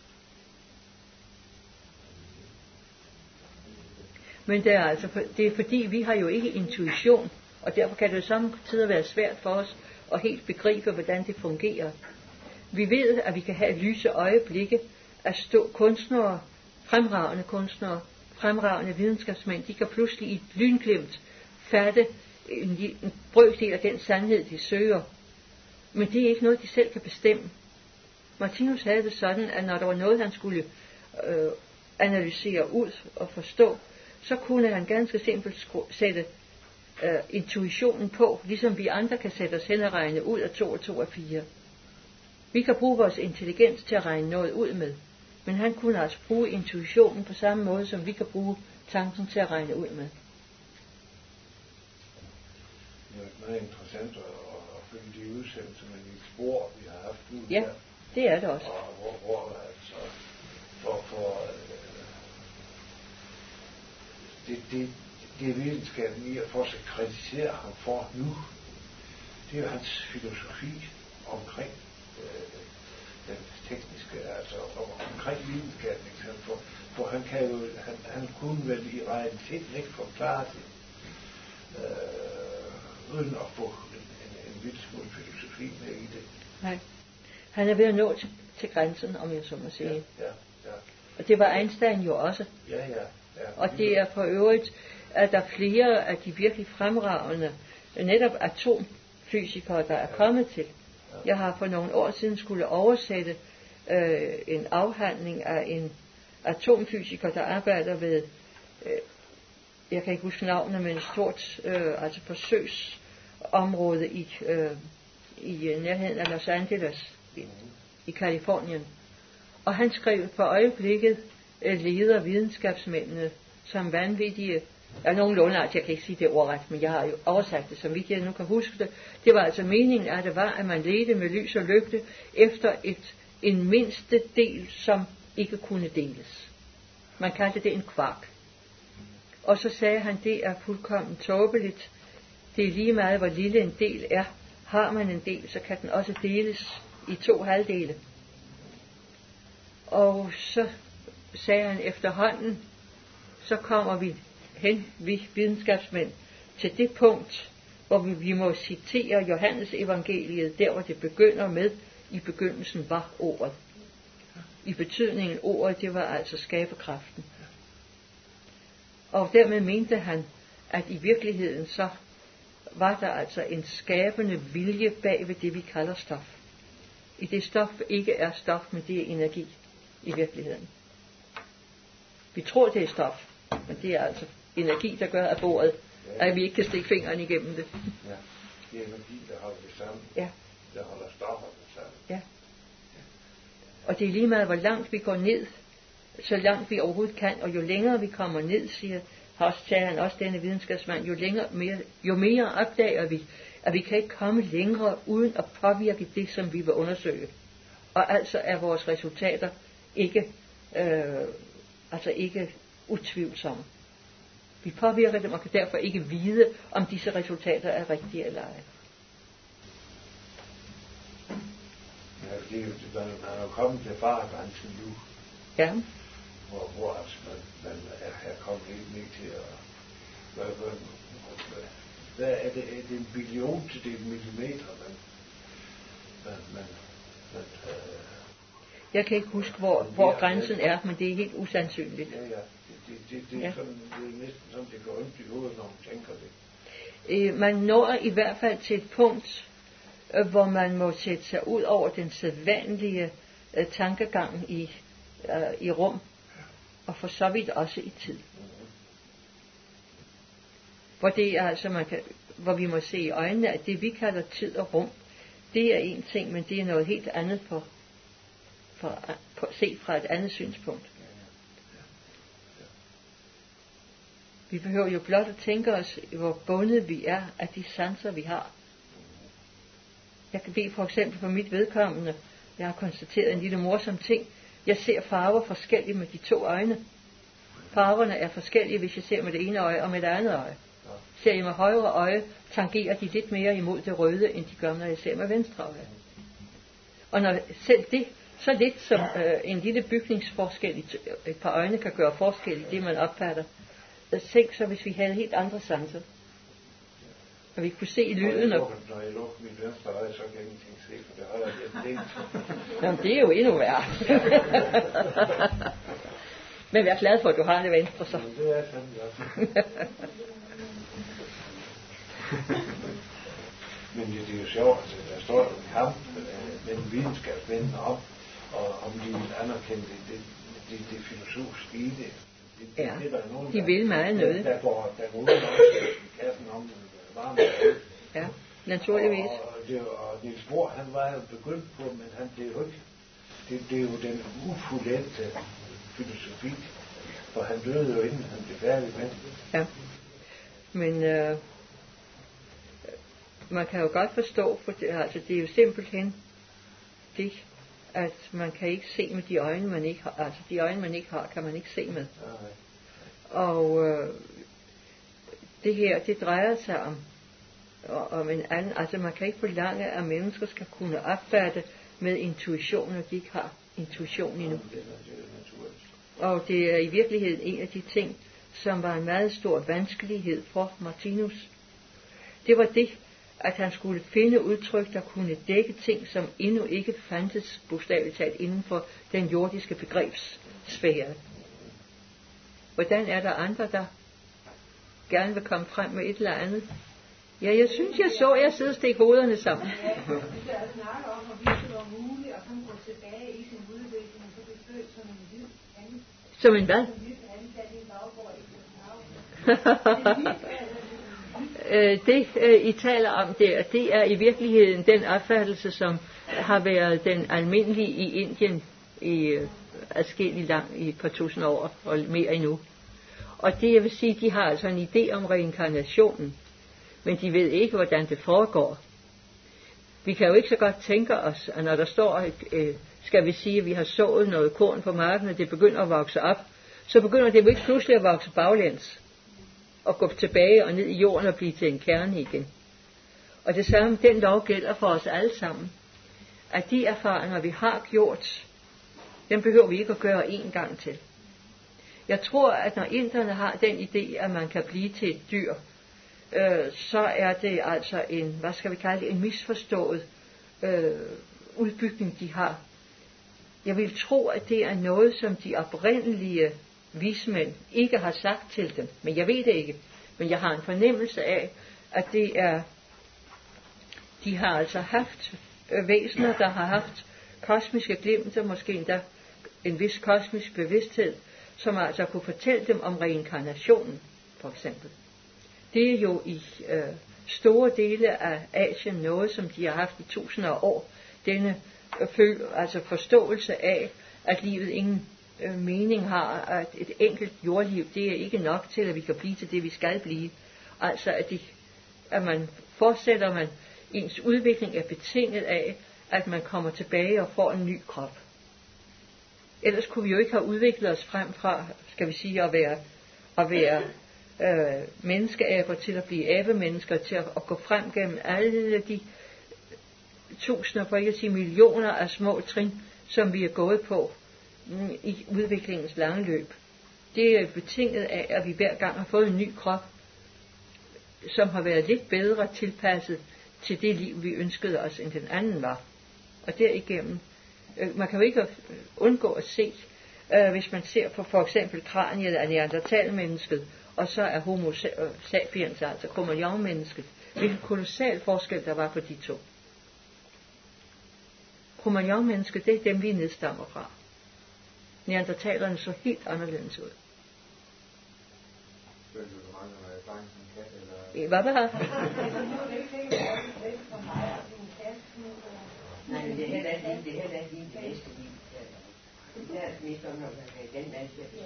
Men det er fordi, vi har jo ikke intuition, og derfor kan det jo samtidig være svært for os at helt begribe, hvordan det fungerer. Vi ved, at vi kan have lyse øjeblikke at stå kunstnere, fremragende videnskabsmænd, de kan pludselig i et lynglimt fatte en brøkdel af den sandhed, de søger. Men det er ikke noget, de selv kan bestemme. Martinus havde det sådan, at når der var noget, han skulle analysere ud og forstå, så kunne han ganske simpelt sætte intuitionen på, ligesom vi andre kan sætte os hen og regne ud af 2 og 2 er 4. Vi kan bruge vores intelligens til at regne noget ud med, men han kunne altså bruge intuitionen på samme måde, som vi kan bruge tanken til at regne ud med. Det er meget interessant at følge de udsendelser med de spor, vi har haft ud Ja, der. det er det også. Og hvor altså, det er videnskaben i at fortsat kritisere ham for nu. Det er jo hans filosofi omkring den tekniske, altså omkring videnskaben. For han kan jo, han kunne vel i realiteten ikke forklare det, uden at få en vild smule filosofi med i det. Nej. Han er ved at nå til grænsen, om jeg så må sige. Ja. Og det var Einstein jo også. Ja. Og det er for øvrigt, at der er flere af de virkelig fremragende, netop atomfysikere, der er kommet til. Jeg har for nogle år siden skulle oversætte en afhandling af en atomfysiker, der arbejder ved, jeg kan ikke huske navnet, men et stort altså forsøgsområde i nærheden af Los Angeles i Californien. Og han skrev for øjeblikket leder videnskabsmændene som vanvittige, nogenlunde, jeg kan ikke sige det ordret, men jeg har jo oversat det, som vidt jeg nu kan huske det. Det var altså meningen, at det var, at man ledte med lys og lygte efter en mindste del, som ikke kunne deles. Man kaldte det en kvark. Og så sagde han, det er fuldkommen tåbeligt. Det er lige meget, hvor lille en del er. Har man en del, så kan den også deles i 2 halvdele. Og så sagde han, efterhånden, så kommer vi hen, vi videnskabsmænd, til det punkt, hvor vi må citere Johannes evangeliet, der hvor det begynder med, i begyndelsen var ordet. I betydningen ordet, det var altså skaberkraften. Og dermed mente han, at i virkeligheden så var der altså en skabende vilje bag ved det, vi kalder stof. I det stof ikke er stof, men det er energi i virkeligheden. Vi tror, det er stof, men det er altså energi, der gør af bordet, at vi ikke kan stikke fingeren igennem det. Ja, det er energi, der holder det sammen. Ja. Der holder stofferne sammen. Ja. Og det er lige meget, hvor langt vi går ned, så langt vi overhovedet kan, og jo længere vi kommer ned, sagde han også denne videnskabsmand, jo mere opdager vi, at vi kan ikke komme længere uden at påvirke det, som vi vil undersøge. Og altså er vores resultater ikke utvivlsomme. Vi påvirker dem og kan derfor ikke vide, om disse resultater er rigtige eller ej. Ja, man er jo kommet til faregrænsen nu. Ja. Hvor altså man er kommet helt ned til at... Hvad er det? Er det en billion til det millimeter, jeg kan ikke huske, hvor grænsen er, men det er helt usandsynligt. Ja. Det er sådan, det er næsten som det går ondt i hovedet, når man tænker det. Man når i hvert fald til et punkt, hvor man må sætte sig ud over den sædvanlige tankegang i rum, og for så vidt også i tid. Hvor det er altså, hvor vi må se i øjnene, at det vi kalder tid og rum, det er en ting, men det er noget helt andet set fra et andet synspunkt. Vi behøver jo blot at tænke os, hvor bundet vi er af de sanser, vi har. Jeg kan ved for eksempel for mit vedkommende, jeg har konstateret en lille morsom ting. Jeg ser farver forskelligt med de 2 øjne. Farverne er forskellige, hvis jeg ser med det ene øje og med det andet øje. Ser jeg med højre øje, tangerer de lidt mere imod det røde, end de gør, når jeg ser med venstre øje. Og når selv det, så lidt som en lille bygningsforskel i et par øjne kan gøre forskel i det, man opfatter. Tænk så, hvis vi havde helt andre sanser. Og vi kunne se lyden. Når jeg lukker mit venstre øje, så kan jeg ingenting se, for det holder jeg det. Jamen, det er jo endnu værre. Men jeg er glad for, at du har det venstre, så. Men det er fandme også. Men det er jo sjovt, at der står en kamp mellem videnskabsmændene om de vil anerkende det filosofiske i det. Ja, det er der nogen, de vil meget noget. Der går ud også i kassen om varme. Ja, naturligvis. Og Niels Bohr, han var jo begyndt på, men han blev jo ikke. Det er jo den ufuldendte filosofi, for han døde jo inden han blev færdig med. Ja, men man kan jo godt forstå, for det, altså det er jo simpelthen det, at man kan ikke se med de øjne, man ikke har. Altså de øjne, man ikke har, kan man ikke se med. Og det her, det drejer sig om en anden, altså man kan ikke forlange, at mennesker skal kunne opfatte med intuition, når de ikke har intuition endnu. Og det er i virkeligheden en af de ting, som var en meget stor vanskelighed for Martinus. Det var det, at han skulle finde udtryk, der kunne dække ting, som endnu ikke fandtes bogstaveligt talt inden for den jordiske begrebssfære. Hvordan er der andre, der gerne vil komme frem med et eller andet? Ja, jeg synes, jeg så jer sidde og stikke hovederne sammen. Ja, vi kan snakke om, hvorvidt det var muligt at sådan gå tilbage i sin udvikling, og så blive født som en hvid anden. Som en hvad? En hvid ansat i en baggård i København. Det I taler om der, det er i virkeligheden den opfattelse, som har været den almindelige i Indien i adskillig lang, i et par tusind år og mere endnu. Og det jeg vil sige, de har altså en idé om reinkarnationen, men de ved ikke, hvordan det foregår. Vi kan jo ikke så godt tænke os, at når der står, skal vi sige, at vi har sået noget korn på marken, og det begynder at vokse op, så begynder det jo ikke pludselig at vokse baglæns og gå tilbage og ned i jorden og blive til en kerne igen. Og det samme, den lov gælder for os alle sammen, at de erfaringer, vi har gjort, dem behøver vi ikke at gøre en gang til. Jeg tror, at når inderne har den idé, at man kan blive til et dyr, så er det altså en, hvad skal vi kalde det, en misforstået udbygning, de har. Jeg vil tro, at det er noget, som de oprindelige vismænd ikke har sagt til dem, men jeg ved det ikke. Men jeg har en fornemmelse af, at det er, de har altså haft væsener, der har haft kosmiske glimter, måske endda en vis kosmisk bevidsthed, som altså kunne fortælle dem om reinkarnationen, for eksempel. Det er jo i store dele af Asien noget, som de har haft i tusinder af år. Denne altså forståelse af, at livet ingen mening har, at et enkelt jordliv, det er ikke nok til, at vi kan blive til det, vi skal blive. Altså, at man fortsætter, man ens udvikling er betinget af, at man kommer tilbage og får en ny krop. Ellers kunne vi jo ikke have udviklet os frem fra, skal vi sige, at være menneskeaber til at blive abemennesker, til at gå frem gennem alle de tusinder, for ikke at sige millioner af små trin, som vi er gået på i udviklingens lange løb. Det er betinget af, at vi hver gang har fået en ny krop, som har været lidt bedre tilpasset til det liv, vi ønskede os, end den anden var. Og derigennem, man kan jo ikke undgå at se, hvis man ser på for eksempel kraniet af neandertalmennesket, og så er homo sapiens, altså Cro-Magnon-mennesket, hvilken kolossal forskel der var på de to. Cro-Magnon-mennesket, det er dem, vi nedstammer fra. Neandertalerne så helt anderledes ud. Hvad var det? Nej, men det er heller ikke det næste liv. Det er mest om, når man kan den mand, der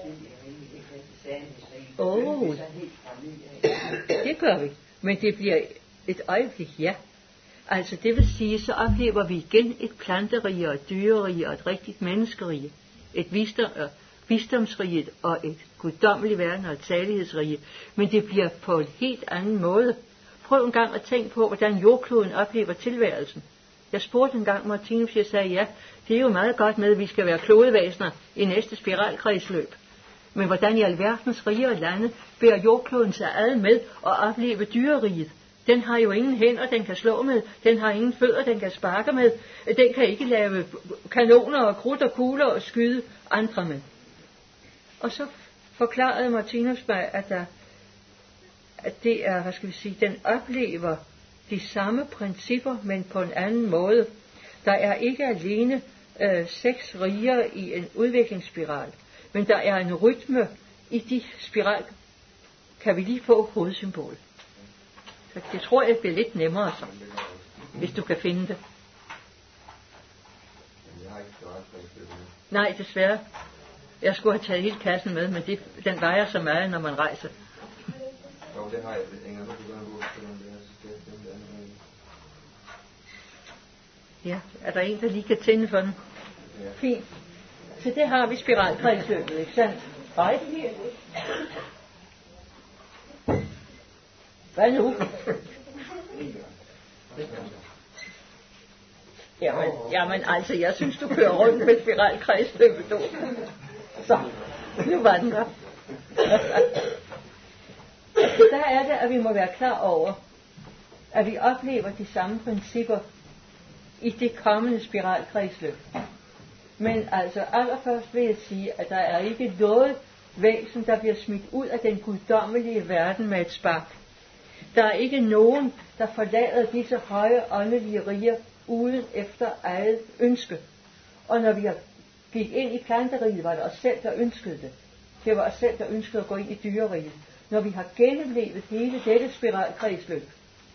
beslutter, det gør vi. Men det bliver et øjeblik, ja. Altså det vil sige, så oplever vi igen et planterige og et dyrerige og et rigtigt menneskerige. Et visdomsrige og et guddommeligt verden og et salighedsrige. Men det bliver på en helt anden måde. Prøv en gang at tænke på, hvordan jordkloden oplever tilværelsen. Jeg spurgte en gang Martinus, jeg sagde, ja, det er jo meget godt med, at vi skal være klodevæsener i næste spiralkredsløb. Men hvordan i alverdens rige og lande bærer jordkloden sig ad med at opleve dyreriget? Den har jo ingen hænder, den kan slå med. Den har ingen fødder, den kan sparke med. Den kan ikke lave kanoner og krudt og kugler og skyde andre med. Og så forklarede Martinus mig, at det er, hvad skal vi sige, den oplever de samme principper, men på en anden måde. Der er ikke alene 6 riger i en udviklingsspiral, men der er en rytme i de spiral, kan vi lige få hovedsymbolet. Så det tror jeg bliver lidt nemmere så, hvis du kan finde det. Jeg har ikke spiralkredsløb. Nej, desværre. Jeg skulle have taget hele kassen med, men den vejer så meget, når man rejser. Jo, det har jeg. Det hænger nu begyndt at gå til den der, så det er den anden. Ja, er der en, der lige kan tænde for den? Ja. Fint. Så det har vi spiralkredsløbet, ikke sandt? Nej. Hvad nu? Jamen altså, jeg synes, du kører rundt med spiralkredsløbet, du. Så, nu var den der. Så der er det, at vi må være klar over, at vi oplever de samme principper i det kommende spiralkredsløb. Men altså, allerførst vil jeg sige, at der er ikke noget væsen, der bliver smidt ud af den guddommelige verden med et spark. Der er ikke nogen, der forlader disse høje åndelige riger uden efter eget ønske. Og når vi gik ind i planteriget, var det os selv, der ønskede det. Det var os selv, der ønskede at gå ind i dyreriget. Når vi har gennemlevet hele dette spiralkredsløb,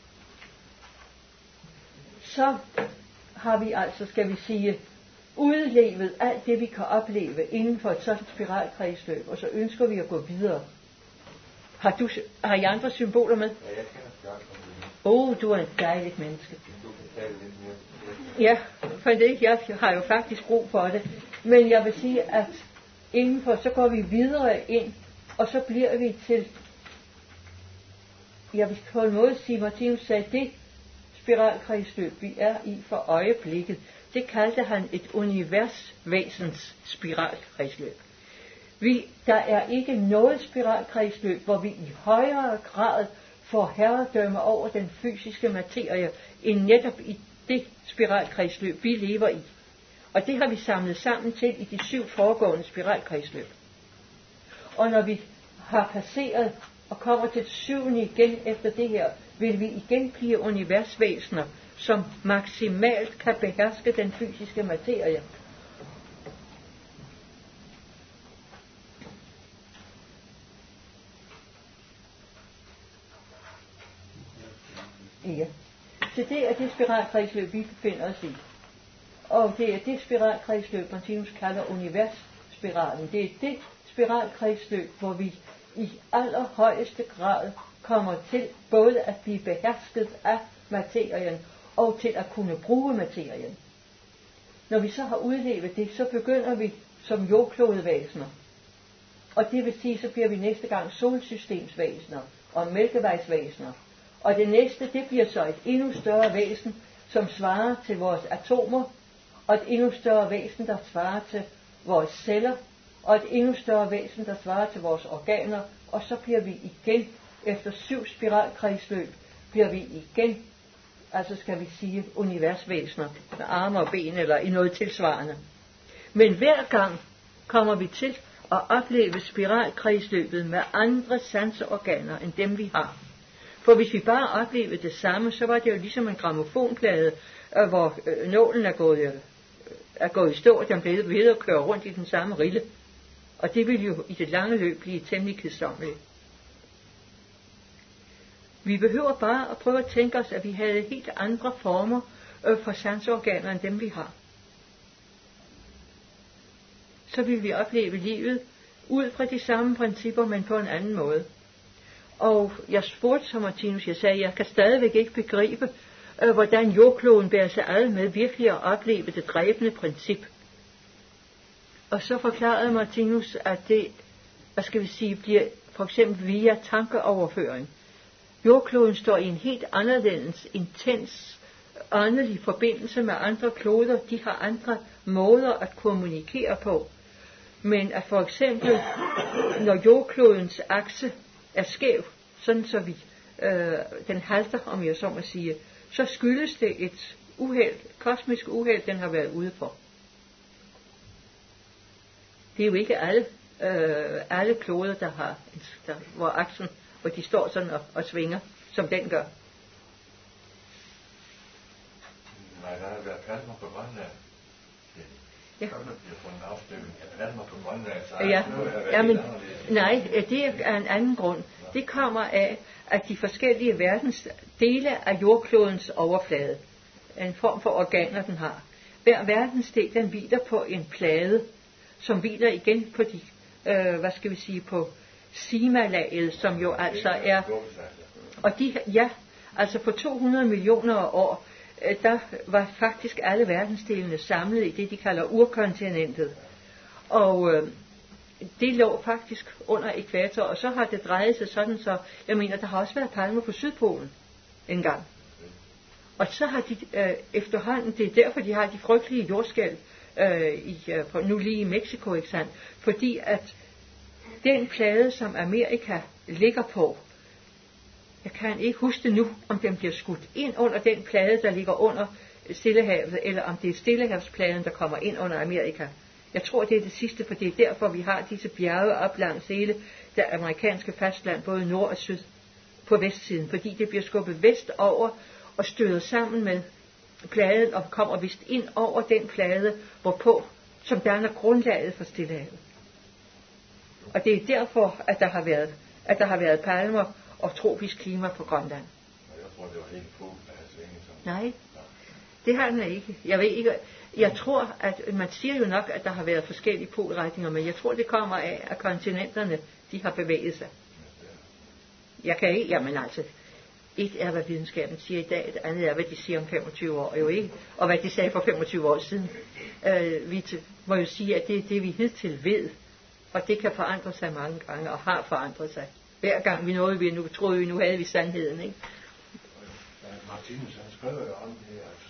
så har vi altså, skal vi sige, udlevet alt det, vi kan opleve inden for et sådan spiralkredsløb, og så ønsker vi at gå videre. Har I andre symboler med? Ja, jeg kender spiralkredsløb. Du er et dejligt menneske. Du kan tale lidt mere. Ja, for det, jeg har jo faktisk brug for det. Men jeg vil sige, at indenfor, så går vi videre ind, og så bliver vi til, jeg vil på en måde sige, Martinus sagde, det spiralkredsløb, vi er i for øjeblikket, det kaldte han et universvæsens spiralkredsløb. Der er ikke noget spiralkredsløb, hvor vi i højere grad får herredømme over den fysiske materie, end netop i det spiralkredsløb, vi lever i. Og det har vi samlet sammen til i de 7 foregående spiralkredsløb. Og når vi har passeret og kommer til det 7. igen efter det her, vil vi igen blive universvæsener, som maksimalt kan beherske den fysiske materie. Ja. Så det er det spiralkredsløb, vi befinder os i. Og det er det spiralkredsløb, Martinus kalder universspiralen. Det er det spiralkredsløb, hvor vi i allerhøjeste grad kommer til både at blive behersket af materien og til at kunne bruge materien. Når vi så har udlevet det, så begynder vi som jordklodevæsener. Og det vil sige, så bliver vi næste gang solsystemsvæsener og mælkevejsvæsener. Og det næste, det bliver så et endnu større væsen, som svarer til vores atomer, og et endnu større væsen, der svarer til vores celler, og et endnu større væsen, der svarer til vores organer, og så bliver vi igen, efter 7 spiralkredsløb, bliver vi igen, altså skal vi sige, universvæsener, med arme og ben, eller i noget tilsvarende. Men hver gang kommer vi til at opleve spiralkredsløbet med andre sanseorganer, end dem vi har. For hvis vi bare oplevede det samme, så var det jo ligesom en grammofonplade, hvor nålen er gået i stå, og den blev ved at køre rundt i den samme rille. Og det ville jo i det lange løb blive temmelig kedsommeligt. Vi behøver bare at prøve at tænke os, at vi havde helt andre former for sanseorganer, end dem vi har. Så vil vi opleve livet ud fra de samme principper, men på en anden måde. Og jeg spurgte så Martinus, jeg sagde, jeg kan stadigvæk ikke begribe, hvordan jordkloden bærer sig ad med virkelig at opleve det dræbende princip. Og så forklarede Martinus, at det, bliver for eksempel via tankeoverføring. Jordkloden står i en helt anderledes intens åndelig forbindelse med andre kloder. De har andre måder at kommunikere på. Men at for eksempel, når jordklodens akse er skæv, sådan så den halter, om jeg så må sige, så skyldes det et uheld, kosmisk uheld, den har været ude for. Det er jo ikke alle kloder, der har, hvor aksen, hvor de står sådan og svinger, som den gør. Nej, der har været kalmer på mange af. Ja. Så bliver fundet afstøvning af Danmark på Grønland, så Ja, ja, men anderledes. nej, det er en anden grund. Det kommer af, at de forskellige verdensdele af jordklodens overflade, en form for organer, den har. Hver verdensdel, den hviler på en plade, som hviler igen på de, på simalaget, som jo altså er, og de, ja, altså på 200 millioner år, der var faktisk alle verdensdelene samlet i det, de kalder urkontinentet. Og det lå faktisk under ekvator, og så har det drejet sig sådan, så jeg mener, der har også været palmer på Sydpolen engang. Og så har de efterhånden, det er derfor, de har de frygtelige jordskælv nu lige i Mexico, ikke sandt? Fordi at den plade, som Amerika ligger på, jeg kan ikke huske det nu, om den bliver skudt ind under den plade, der ligger under Stillehavet, eller om det er Stillehavspladen, der kommer ind under Amerika. Jeg tror, det er det sidste, for det er derfor, vi har disse bjerge op langs hele det amerikanske fastland, både nord og syd, på vestsiden, fordi det bliver skubbet vestover og støder sammen med pladen, og kommer vist ind over den plade, hvorpå, som danner grundlaget for Stillehavet. Og det er derfor, at der har været palmer og tropisk klima på Grønland. Jeg tror, det var helt fugl, der havde svinget som... Nej, det har den ikke. Jeg ved ikke. Jeg tror, at man siger jo nok, at der har været forskellige polretninger, men jeg tror, det kommer af, at kontinenterne, de har bevæget sig. Jeg kan ikke, jamen altså, et er, hvad videnskaben siger i dag, det andet er, hvad de siger om 25 år, jo ikke, og hvad de sagde for 25 år siden. Vi må jo sige, at det er det, vi hidtil ved, og det kan forandre sig mange gange, og har forandret sig. Hver gang vi nåede, vi nu troede vi, nu havde vi sandheden, ikke? Martinus, han skrev jo om det, altså,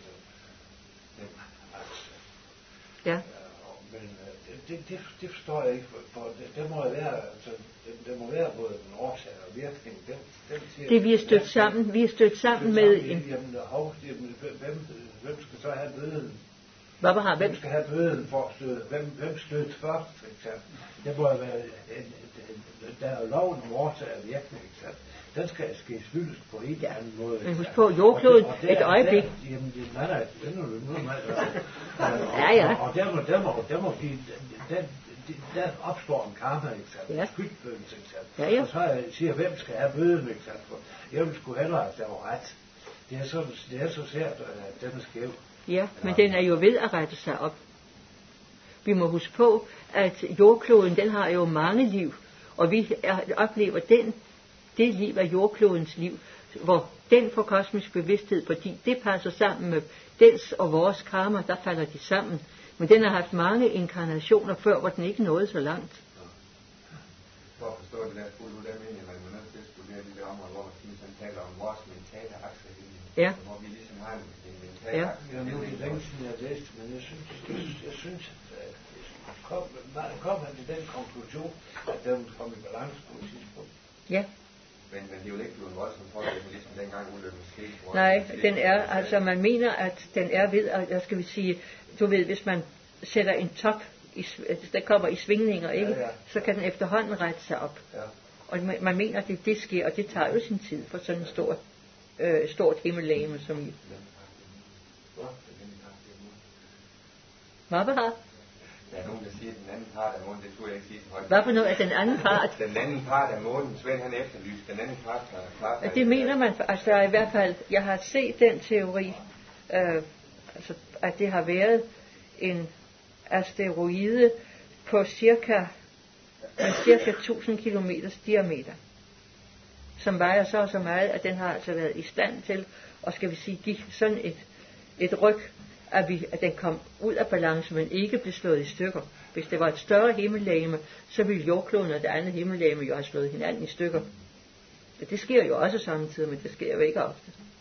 ja. Men det forstår jeg ikke, for det må være, altså, det må være både en årsag og virkning. Det vi er stødt sammen med en... Jamen, hvem skal så have bøden? Hvem skal have bøden for at støde? Hvem stødte først, for eksempel? Det må være, der er jo loven om årsag og virkning, ikke sant? Den skal fyldes på en eller anden måde. Men husk på, jordkloden, et øjeblik. Jamen, ja. Og der må blive, der opstår en karma, ikke sant? Ja. Skyldfølelse, ikke sant? Ja. Og så siger, hvem skal have bøden, ikke sant? For jeg vil sgu hellere, at der var ret. Det er så sært, at den er skæv. Ja, men den er jo ved at rette sig op. Vi må huske på, at jordkloden, den har jo mange liv, og vi oplever det liv af jordklodens liv, hvor den får kosmisk bevidsthed, fordi det passer sammen med dens og vores karma, der falder de sammen. Men den har haft mange inkarnationer før, hvor den ikke nåede så langt. For at forstå det der fuldt ud, der mener jeg, man er nødt til at studere de der områder, hvor man taler om vores mentale akselinje. Ja. Hvor vi ligesom har en mentale akselinje. Ja, nu er det længe siden, jeg har læst, men jeg synes at kom han til den konklusion, at den kom i balance på et tidspunkt. Ja. Men det er jo ikke blevet voldsomt påvirket, ligesom dengang ulykken skete. Nej, den er, altså man mener, at den er ved, at der skal vi sige, du ved, hvis man sætter en top, der kommer i svingninger, ikke? Ja. Så kan den efterhånden rette sig op. Ja. Og man mener, at det sker, og det tager jo sin tid for sådan en stort himmellegeme som I. Hvad har? Der er nogen, der siger, at den anden part af månen, det tror jeg ikke sige så højt. Hvad for noget af den anden part? Den anden part af månen, Svend han efterlyste, den anden part er klart. Det mener man, altså der er i hvert fald, jeg har set den teori, altså, at det har været en asteroide på cirka 1000 km diameter, som vejer så og så meget, at den har altså været i stand til, og skal vi sige, give sådan et ryg, at den kom ud af balance, men ikke blev slået i stykker. Hvis det var et større himmellegeme, så ville jordkloden og det andet himmellegeme jo have slået hinanden i stykker. Det sker jo også samtidig, men det sker jo ikke ofte.